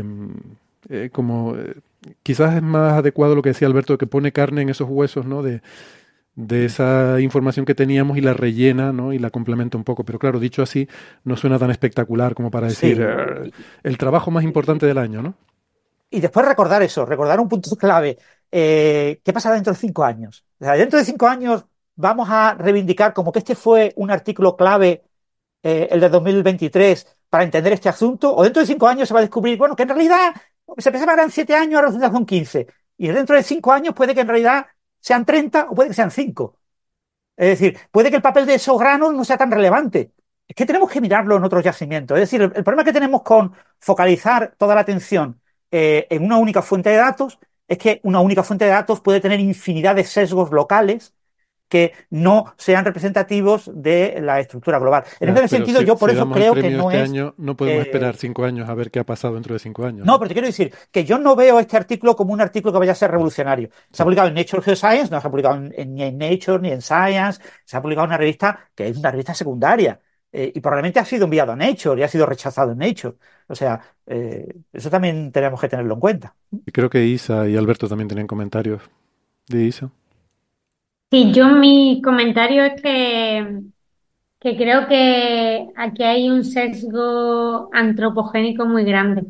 quizás es más adecuado lo que decía Alberto, que pone carne en esos huesos, ¿no? De esa información que teníamos y la rellena, ¿no? Y la complementa un poco. Pero claro, dicho así, no suena tan espectacular como para decir el trabajo más importante del año, ¿no? Y después recordar eso, recordar un punto clave. ¿Qué pasará dentro de 5 años? O sea, dentro de 5 años vamos a reivindicar como que este fue un artículo clave, el de 2023, para entender este asunto, o dentro de 5 años se va a descubrir, bueno, que en realidad se pensaba que eran 7 años, ahora resulta que son 15. Y dentro de 5 años puede que en realidad sean 30 o puede que sean 5. Es decir, puede que el papel de esos granos no sea tan relevante. Es que tenemos que mirarlo en otros yacimientos. Es decir, el problema que tenemos con focalizar toda la atención en una única fuente de datos es que una única fuente de datos puede tener infinidad de sesgos locales que no sean representativos de la estructura global. En ese sentido, yo por eso creo que no es... año, no podemos esperar 5 años a ver qué ha pasado dentro de 5 años. No, pero te quiero decir que yo no veo este artículo como un artículo que vaya a ser revolucionario. Se ha publicado en Nature Geoscience, no se ha publicado ni en Nature ni en Science, se ha publicado en una revista que es una revista secundaria. Y probablemente ha sido enviado a Nature y ha sido rechazado en Nature. O sea, eso también tenemos que tenerlo en cuenta. Y creo que Isa y Alberto también tenían comentarios de Isa. Sí, yo mi comentario es que creo que aquí hay un sesgo antropogénico muy grande.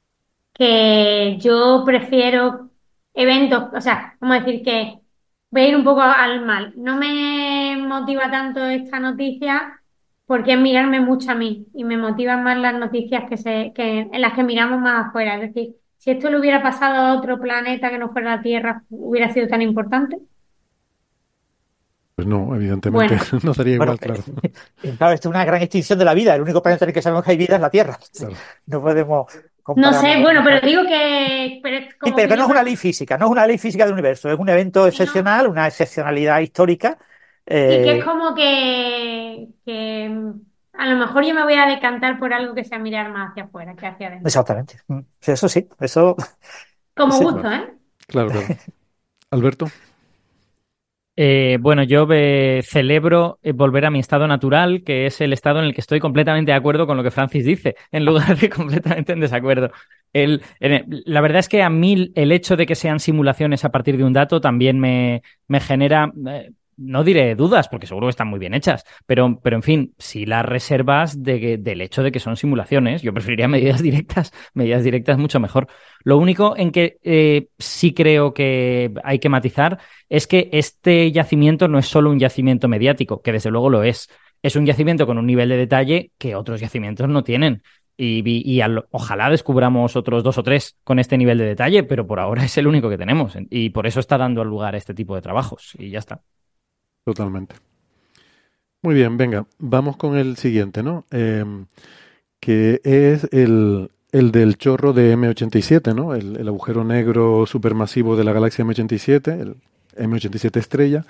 Que yo prefiero eventos, o sea, vamos a decir que voy a ir un poco al mal. No me motiva tanto esta noticia porque es mirarme mucho a mí y me motivan más las noticias en las que miramos más afuera. Es decir, si esto le hubiera pasado a otro planeta que no fuera la Tierra, ¿hubiera sido tan importante? Pues no, evidentemente Bueno, no sería igual, Bueno, claro. claro, esto es una gran extinción de la vida. El único planeta en el que sabemos que hay vida es la Tierra. Claro. No podemos no compararnos sé, con bueno, pero otra. digo que pero es Sí, como pero que que no yo es una ley física, no es una ley física del universo, es un evento si no, excepcional, una excepcionalidad histórica. sí, que es eh, como que a lo mejor yo me voy a decantar por algo que sea mirar más hacia afuera que hacia adentro. Exactamente. Sí, eso sí, eso. Como Sí. gusto, ¿eh? Claro, claro. Alberto. Bueno, yo celebro volver a mi estado natural, que es el estado en el que estoy completamente de acuerdo con lo que Francis dice, en lugar de completamente en desacuerdo. La verdad es que a mí el hecho de que sean simulaciones a partir de un dato también me genera, no diré dudas, porque seguro que están muy bien hechas, pero en fin, si las reservas del hecho de que son simulaciones, yo preferiría medidas directas mucho mejor. Lo único en que sí creo que hay que matizar es que este yacimiento no es solo un yacimiento mediático, que desde luego lo es. Es un yacimiento con un nivel de detalle que otros yacimientos no tienen. Ojalá descubramos otros 2 o 3 con este nivel de detalle, pero por ahora es el único que tenemos. Y por eso está dando lugar a este tipo de trabajos. Y ya está. Totalmente. Muy bien, venga, vamos con el siguiente, ¿no? Que es el del chorro de M87, ¿no? El agujero negro supermasivo de la galaxia M87, el M87 estrella.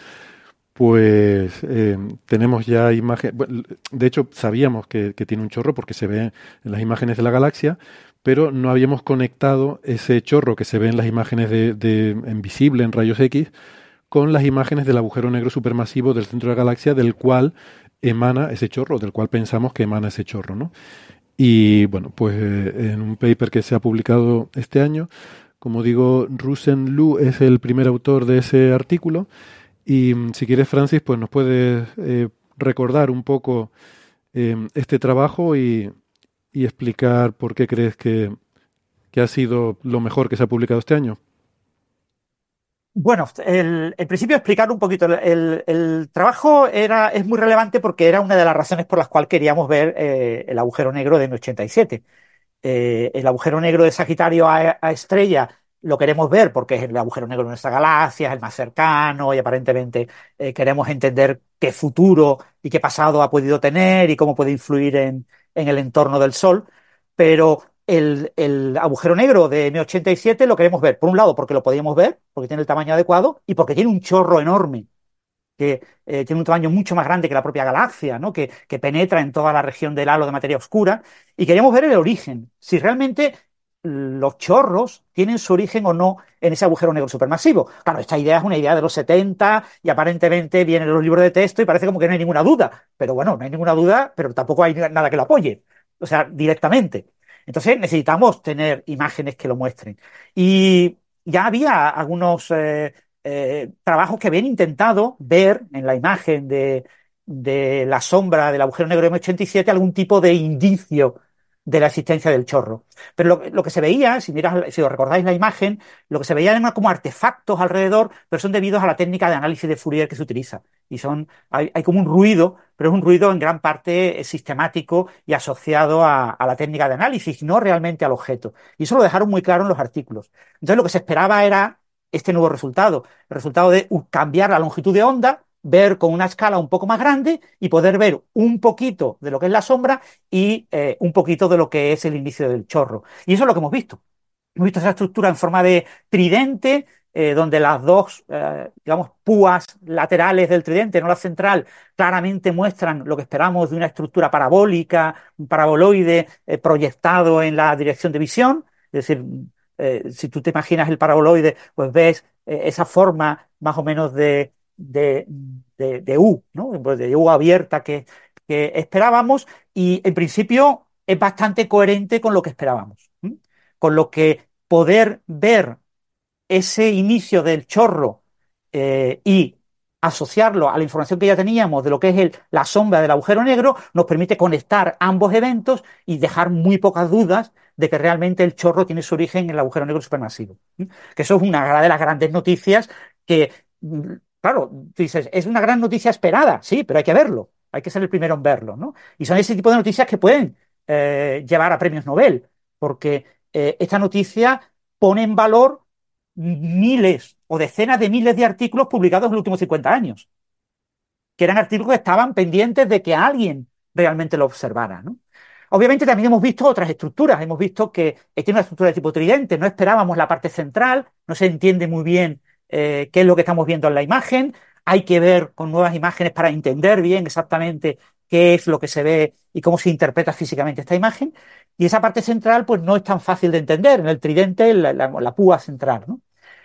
Pues tenemos ya imágenes, de hecho sabíamos que tiene un chorro porque se ve en las imágenes de la galaxia, pero no habíamos conectado ese chorro que se ve en las imágenes en visible, en rayos X, con las imágenes del agujero negro supermasivo del centro de la galaxia, del cual emana ese chorro, del cual pensamos que emana ese chorro, ¿no? Y bueno, pues en un paper que se ha publicado este año, como digo, Rusen Lu es el primer autor de ese artículo. Y si quieres, Francis, pues nos puedes recordar un poco este trabajo y explicar por qué crees que ha sido lo mejor que se ha publicado este año. Bueno, en principio explicar un poquito. El trabajo es muy relevante porque era una de las razones por las cuales queríamos ver el agujero negro de M87. El agujero negro de Sagitario a estrella lo queremos ver porque es el agujero negro de nuestra galaxia, es el más cercano y aparentemente queremos entender qué futuro y qué pasado ha podido tener y cómo puede influir en el entorno del Sol. Pero el agujero negro de M87 lo queremos ver, por un lado, porque lo podíamos ver, porque tiene el tamaño adecuado y porque tiene un chorro enorme que tiene un tamaño mucho más grande que la propia galaxia, ¿no? Que penetra en toda la región del halo de materia oscura, y queríamos ver el origen, si realmente los chorros tienen su origen o no en ese agujero negro supermasivo. Claro, esta idea es una idea de los 70 y aparentemente viene en los libros de texto y parece como que no hay ninguna duda, pero bueno, no hay ninguna duda, pero tampoco hay nada que lo apoye, o sea, directamente. Entonces necesitamos tener imágenes que lo muestren. Y ya había algunos trabajos que habían intentado ver en la imagen de la sombra del agujero negro M87 algún tipo de indicio de la existencia del chorro. Pero lo que se veía, si os recordáis la imagen, lo que se veía eran como artefactos alrededor, pero son debidos a la técnica de análisis de Fourier que se utiliza. Y hay como un ruido, pero es un ruido en gran parte sistemático y asociado a la técnica de análisis, no realmente al objeto. Y eso lo dejaron muy claro en los artículos. Entonces lo que se esperaba era este nuevo resultado, el resultado de cambiar la longitud de onda, ver con una escala un poco más grande y poder ver un poquito de lo que es la sombra y un poquito de lo que es el inicio del chorro. Y eso es lo que hemos visto. Hemos visto esa estructura en forma de tridente, donde las dos, digamos, púas laterales del tridente, no la central, claramente muestran lo que esperamos de una estructura parabólica, un paraboloide proyectado en la dirección de visión. Es decir, si tú te imaginas el paraboloide, pues ves esa forma más o menos de U, ¿no? Pues de U abierta que esperábamos, y en principio es bastante coherente con lo que esperábamos, ¿m? Con lo que poder ver ese inicio del chorro y asociarlo a la información que ya teníamos de lo que es la sombra del agujero negro, nos permite conectar ambos eventos y dejar muy pocas dudas de que realmente el chorro tiene su origen en el agujero negro supermasivo. Que eso es una de las grandes noticias que, claro, tú dices, es una gran noticia esperada, sí, pero hay que verlo, hay que ser el primero en verlo, ¿no? Y son ese tipo de noticias que pueden llevar a premios Nobel, porque esta noticia pone en valor miles o decenas de miles de artículos publicados en los últimos 50 años, que eran artículos que estaban pendientes de que alguien realmente lo observara, ¿no? Obviamente también hemos visto otras estructuras, hemos visto que tiene una estructura de tipo tridente, no esperábamos la parte central, no se entiende muy bien qué es lo que estamos viendo en la imagen, hay que ver con nuevas imágenes para entender bien exactamente qué es lo que se ve y cómo se interpreta físicamente esta imagen, y esa parte central pues no es tan fácil de entender, en el tridente la púa central, ¿no?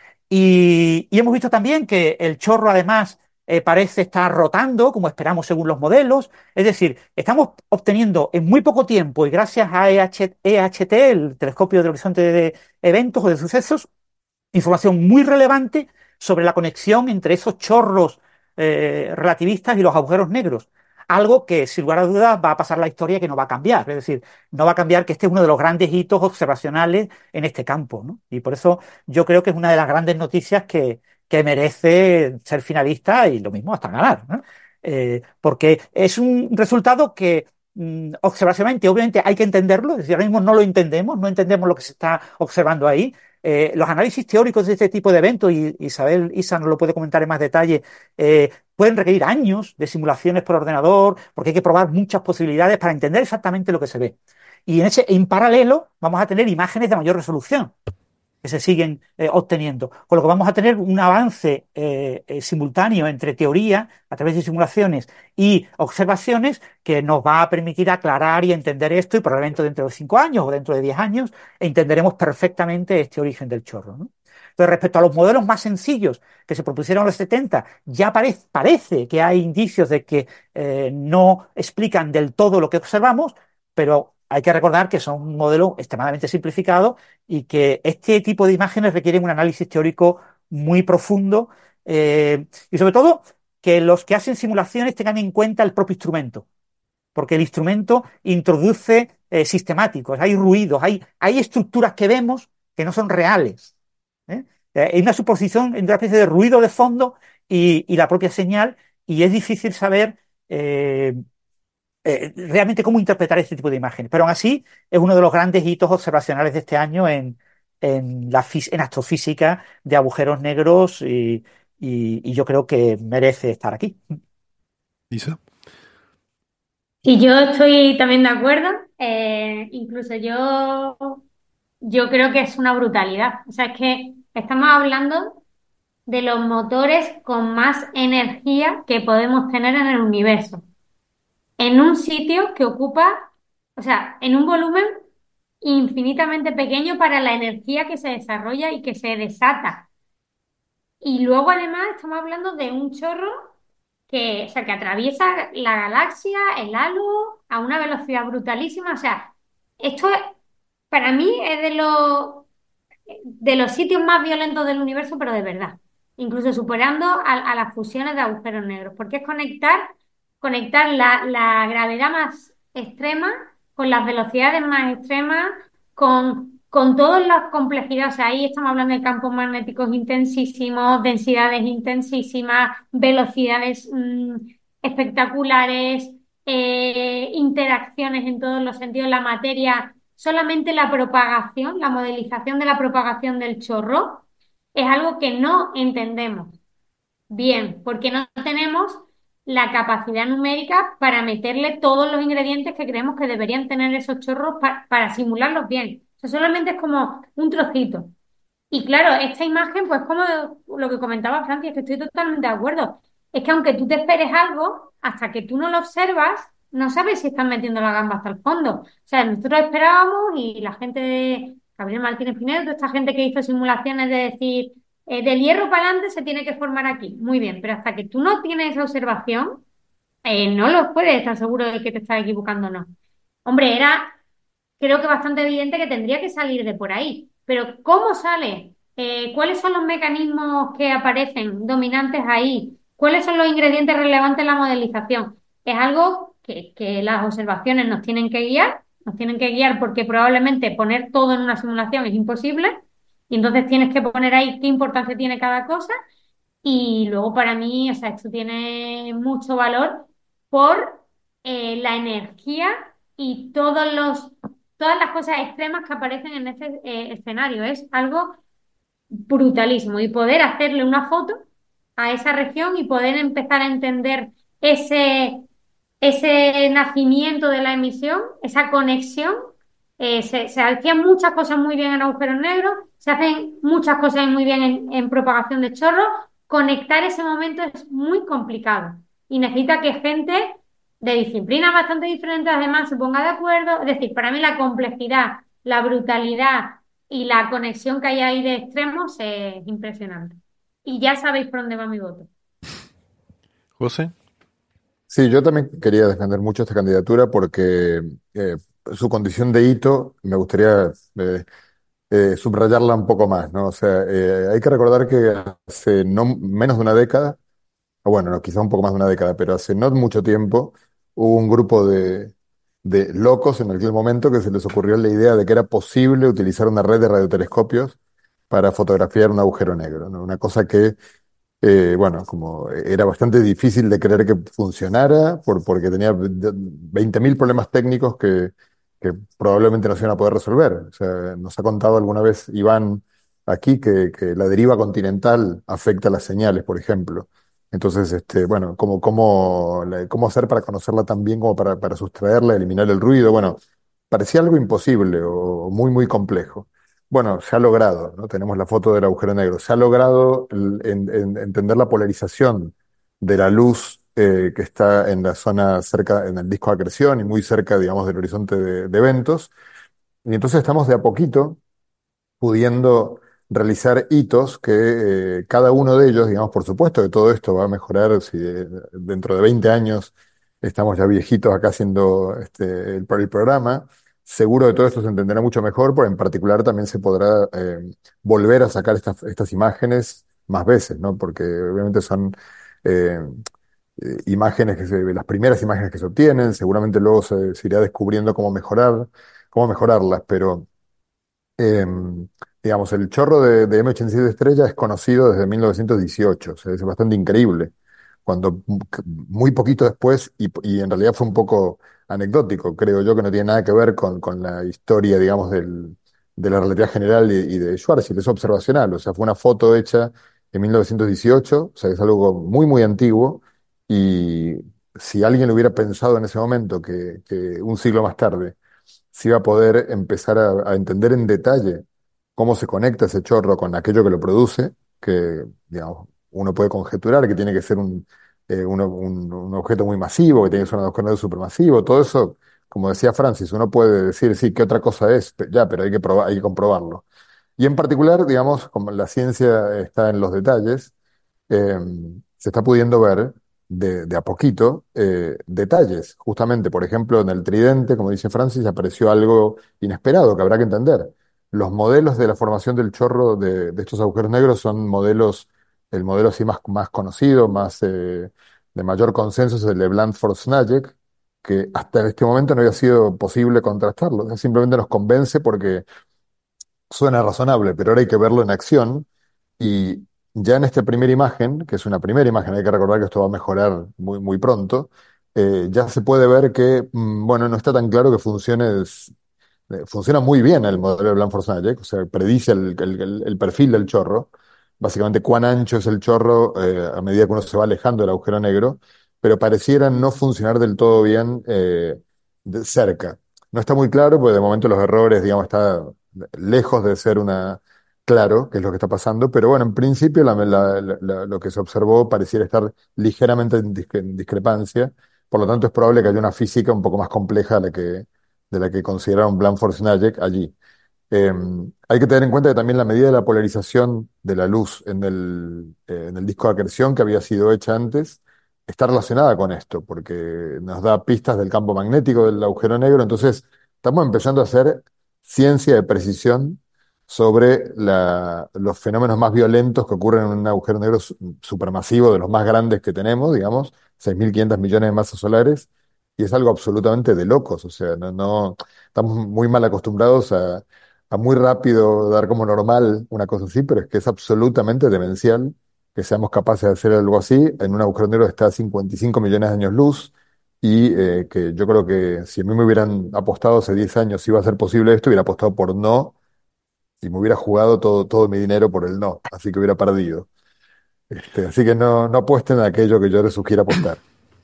Y hemos visto también que el chorro, además, parece estar rotando, como esperamos según los modelos. Es decir, estamos obteniendo en muy poco tiempo, y gracias a EHT, el telescopio del horizonte de eventos o de sucesos, información muy relevante sobre la conexión entre esos chorros relativistas y los agujeros negros. Algo que, sin lugar a dudas, va a pasar la historia y que no va a cambiar. Es decir, no va a cambiar, que este es uno de los grandes hitos observacionales en este campo, ¿no? Y por eso yo creo que es una de las grandes noticias que merece ser finalista y lo mismo hasta ganar, ¿no? Porque es un resultado que observacionalmente, obviamente, hay que entenderlo. Es decir, ahora mismo no lo entendemos, no entendemos lo que se está observando ahí. Los análisis teóricos de este tipo de eventos, y Isabel Isa nos lo puede comentar en más detalle, pueden requerir años de simulaciones por ordenador, porque hay que probar muchas posibilidades para entender exactamente lo que se ve. Y en paralelo vamos a tener imágenes de mayor resolución que se siguen obteniendo. Con lo que vamos a tener un avance simultáneo entre teoría, a través de simulaciones, y observaciones, que nos va a permitir aclarar y entender esto, y probablemente dentro de 5 años o dentro de 10 años entenderemos perfectamente este origen del chorro, ¿no? Entonces, respecto a los modelos más sencillos que se propusieron en los 70, ya parece que hay indicios de que no explican del todo lo que observamos, pero hay que recordar que son un modelo extremadamente simplificado y que este tipo de imágenes requieren un análisis teórico muy profundo, y sobre todo que los que hacen simulaciones tengan en cuenta el propio instrumento, porque el instrumento introduce sistemáticos, hay ruidos, hay estructuras que vemos que no son reales, ¿eh? Hay una suposición entre una especie de ruido de fondo y la propia señal, y es difícil saber realmente cómo interpretar este tipo de imágenes. Pero aún así es uno de los grandes hitos observacionales de este año en en astrofísica de agujeros negros y yo creo que merece estar aquí. Isa. Y yo estoy también de acuerdo. Incluso yo creo que es una brutalidad. O sea, es que estamos hablando de los motores con más energía que podemos tener en el universo. En un sitio que ocupa, o sea, en un volumen infinitamente pequeño para la energía que se desarrolla y que se desata. Y luego además estamos hablando de un chorro que, o sea, que atraviesa la galaxia, el halo, a una velocidad brutalísima. O sea, esto para mí es de los sitios más violentos del universo, pero de verdad. Incluso superando a las fusiones de agujeros negros. Porque es conectar la gravedad más extrema con las velocidades más extremas, con todas las complejidades. O sea, ahí estamos hablando de campos magnéticos intensísimos, densidades intensísimas, velocidades espectaculares, interacciones en todos los sentidos. La materia, solamente la propagación, la modelización de la propagación del chorro, es algo que no entendemos bien, porque no tenemos la capacidad numérica para meterle todos los ingredientes que creemos que deberían tener esos chorros para simularlos bien. O sea, solamente es como un trocito. Y claro, esta imagen, pues como lo que comentaba Francia, es que estoy totalmente de acuerdo. Es que aunque tú te esperes algo, hasta que tú no lo observas, no sabes si están metiendo la gamba hasta el fondo. O sea, nosotros esperábamos y la gente de Gabriel Martínez Pinedo, toda esta gente que hizo simulaciones de decir, del hierro para adelante se tiene que formar aquí. Muy bien, pero hasta que tú no tienes esa observación, no lo puedes estar seguro de que te estás equivocando o no. Hombre, era creo que bastante evidente que tendría que salir de por ahí. Pero ¿cómo sale? ¿Cuáles son los mecanismos que aparecen dominantes ahí? ¿Cuáles son los ingredientes relevantes en la modelización? Es algo que las observaciones nos tienen que guiar porque probablemente poner todo en una simulación es imposible y entonces tienes que poner ahí qué importancia tiene cada cosa y luego para mí, o sea, esto tiene mucho valor por la energía y todas las cosas extremas que aparecen en este escenario. Es algo brutalísimo. Y poder hacerle una foto a esa región y poder empezar a entender ese nacimiento de la emisión, esa conexión. Se hacían muchas cosas muy bien en agujeros negros, se hacen muchas cosas muy bien en propagación de chorros. Conectar ese momento es muy complicado y necesita que gente de disciplinas bastante diferentes además se ponga de acuerdo. Es decir, para mí la complejidad, la brutalidad y la conexión que hay ahí de extremos es impresionante. Y ya sabéis por dónde va mi voto. José. Sí, yo también quería defender mucho esta candidatura porque eh, su condición de hito me gustaría subrayarla un poco más, ¿no? O sea, hay que recordar que hace no menos de una década, o bueno, no, quizá un poco más de una década, pero hace no mucho tiempo hubo un grupo de locos en aquel momento que se les ocurrió la idea de que era posible utilizar una red de radiotelescopios para fotografiar un agujero negro, ¿no? Una cosa que bueno, como era bastante difícil de creer que funcionara, porque tenía 20.000 problemas técnicos que probablemente no se iban a poder resolver. O sea, nos ha contado alguna vez Iván aquí que la deriva continental afecta las señales, por ejemplo. Entonces, bueno, ¿cómo hacer para conocerla tan bien como para sustraerla, eliminar el ruido? Bueno, parecía algo imposible o muy, muy complejo. Bueno, se ha logrado, ¿no? Tenemos la foto del agujero negro. Se ha logrado entender la polarización de la luz que está en la zona cerca, en el disco de acreción y muy cerca, digamos, del horizonte de eventos. Y entonces estamos de a poquito pudiendo realizar hitos que cada uno de ellos, digamos, por supuesto que todo esto va a mejorar si dentro de 20 años estamos ya viejitos acá haciendo el programa. Seguro que todo esto se entenderá mucho mejor, pero en particular también se podrá volver a sacar estas imágenes más veces, ¿no? Porque obviamente son eh, imágenes las primeras imágenes que se obtienen, seguramente luego se irá descubriendo cómo mejorarlas, pero eh, digamos, el chorro de M87 estrella es conocido desde 1918, o sea, es bastante increíble. Cuando muy poquito después, y en realidad fue un poco anecdótico, creo yo que no tiene nada que ver con la historia, digamos, de la relatividad general y de Schwarzschild, es observacional, o sea, fue una foto hecha en 1918, o sea, es algo muy, muy antiguo, y si alguien lo hubiera pensado en ese momento que un siglo más tarde se iba a poder empezar a entender en detalle cómo se conecta ese chorro con aquello que lo produce, que, digamos, uno puede conjeturar que tiene que ser un objeto muy masivo, que tiene que ser un objeto supermasivo, todo eso, como decía Francis, uno puede decir, sí, ¿qué otra cosa es? Ya, pero hay que probar, hay que comprobarlo. Y en particular, digamos, como la ciencia está en los detalles, eh, se está pudiendo ver de a poquito detalles. Justamente, por ejemplo, en el tridente, como dice Francis, apareció algo inesperado que habrá que entender. Los modelos de la formación del chorro de estos agujeros negros son modelos, el modelo así más conocido, de mayor consenso es el de Blandford-Snarek, que hasta este momento no había sido posible contrastarlo. O sea, simplemente nos convence porque suena razonable, pero ahora hay que verlo en acción. Y ya en esta primera imagen, que es una primera imagen, hay que recordar que esto va a mejorar muy, muy pronto, ya se puede ver que, bueno, no está tan claro que funciona muy bien el modelo de Blandford-Snarek, o sea, predice el perfil del chorro, básicamente cuán ancho es el chorro a medida que uno se va alejando del agujero negro, pero pareciera no funcionar del todo bien de cerca. No está muy claro, porque de momento los errores, digamos, está lejos de ser claro qué es lo que está pasando, pero bueno, en principio lo que se observó pareciera estar ligeramente en discrepancia, por lo tanto es probable que haya una física un poco más compleja de la que consideraron Blandford-Snarek allí. Hay que tener en cuenta que también la medida de la polarización de la luz en el disco de acreción que había sido hecha antes está relacionada con esto, porque nos da pistas del campo magnético del agujero negro, entonces estamos empezando a hacer ciencia de precisión sobre los fenómenos más violentos que ocurren en un agujero negro supermasivo, de los más grandes que tenemos, digamos, 6.500 millones de masas solares, y es algo absolutamente de locos, o sea, no, estamos muy mal acostumbrados a muy rápido dar como normal una cosa así, pero es que es absolutamente demencial que seamos capaces de hacer algo así en un agujero negro que está a 55 millones de años luz, y que yo creo que si a mí me hubieran apostado hace 10 años si iba a ser posible esto, hubiera apostado por no, y me hubiera jugado todo mi dinero por el no, así que hubiera perdido. Así que no apuesten a aquello que yo les sugiera apostar.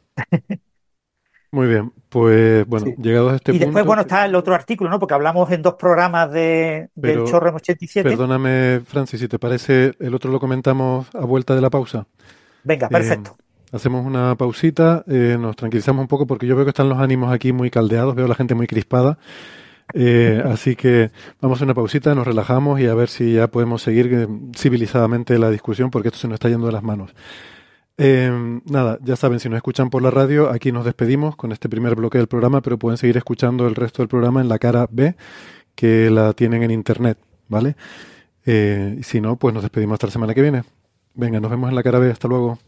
Muy bien, pues bueno, Sí. llegados a este Y después, punto, bueno, está el otro artículo, ¿no? Porque hablamos en 2 programas del pero chorro en 87. perdóname, Francis, si te parece, el otro lo comentamos a vuelta de la pausa. Venga, Eh, perfecto. Hacemos una pausita, nos tranquilizamos un poco porque yo veo que están los ánimos aquí muy caldeados, veo a la gente muy crispada. Así que vamos a hacer una pausita, nos relajamos y a ver si ya podemos seguir civilizadamente la discusión porque esto se nos está yendo de las manos. Nada, ya saben, si nos escuchan por la radio, aquí nos despedimos con este primer bloque del programa, pero pueden seguir escuchando el resto del programa en la cara B, que la tienen en internet, ¿vale? Y si no, pues nos despedimos hasta la semana que viene. Venga, nos vemos en la cara B, hasta luego.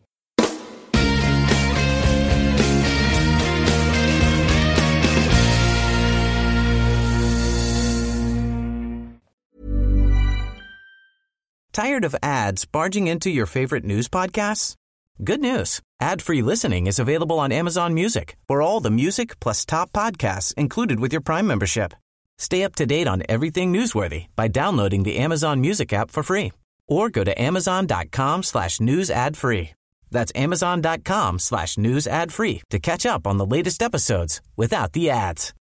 Tired of ads barging into your favorite news podcasts? Good news. Ad-free listening is available on Amazon Music for all the music plus top podcasts included with your Prime membership. Stay up to date on everything newsworthy by downloading the Amazon Music app for free or go to amazon.com/news ad free. That's amazon.com/news ad free to catch up on the latest episodes without the ads.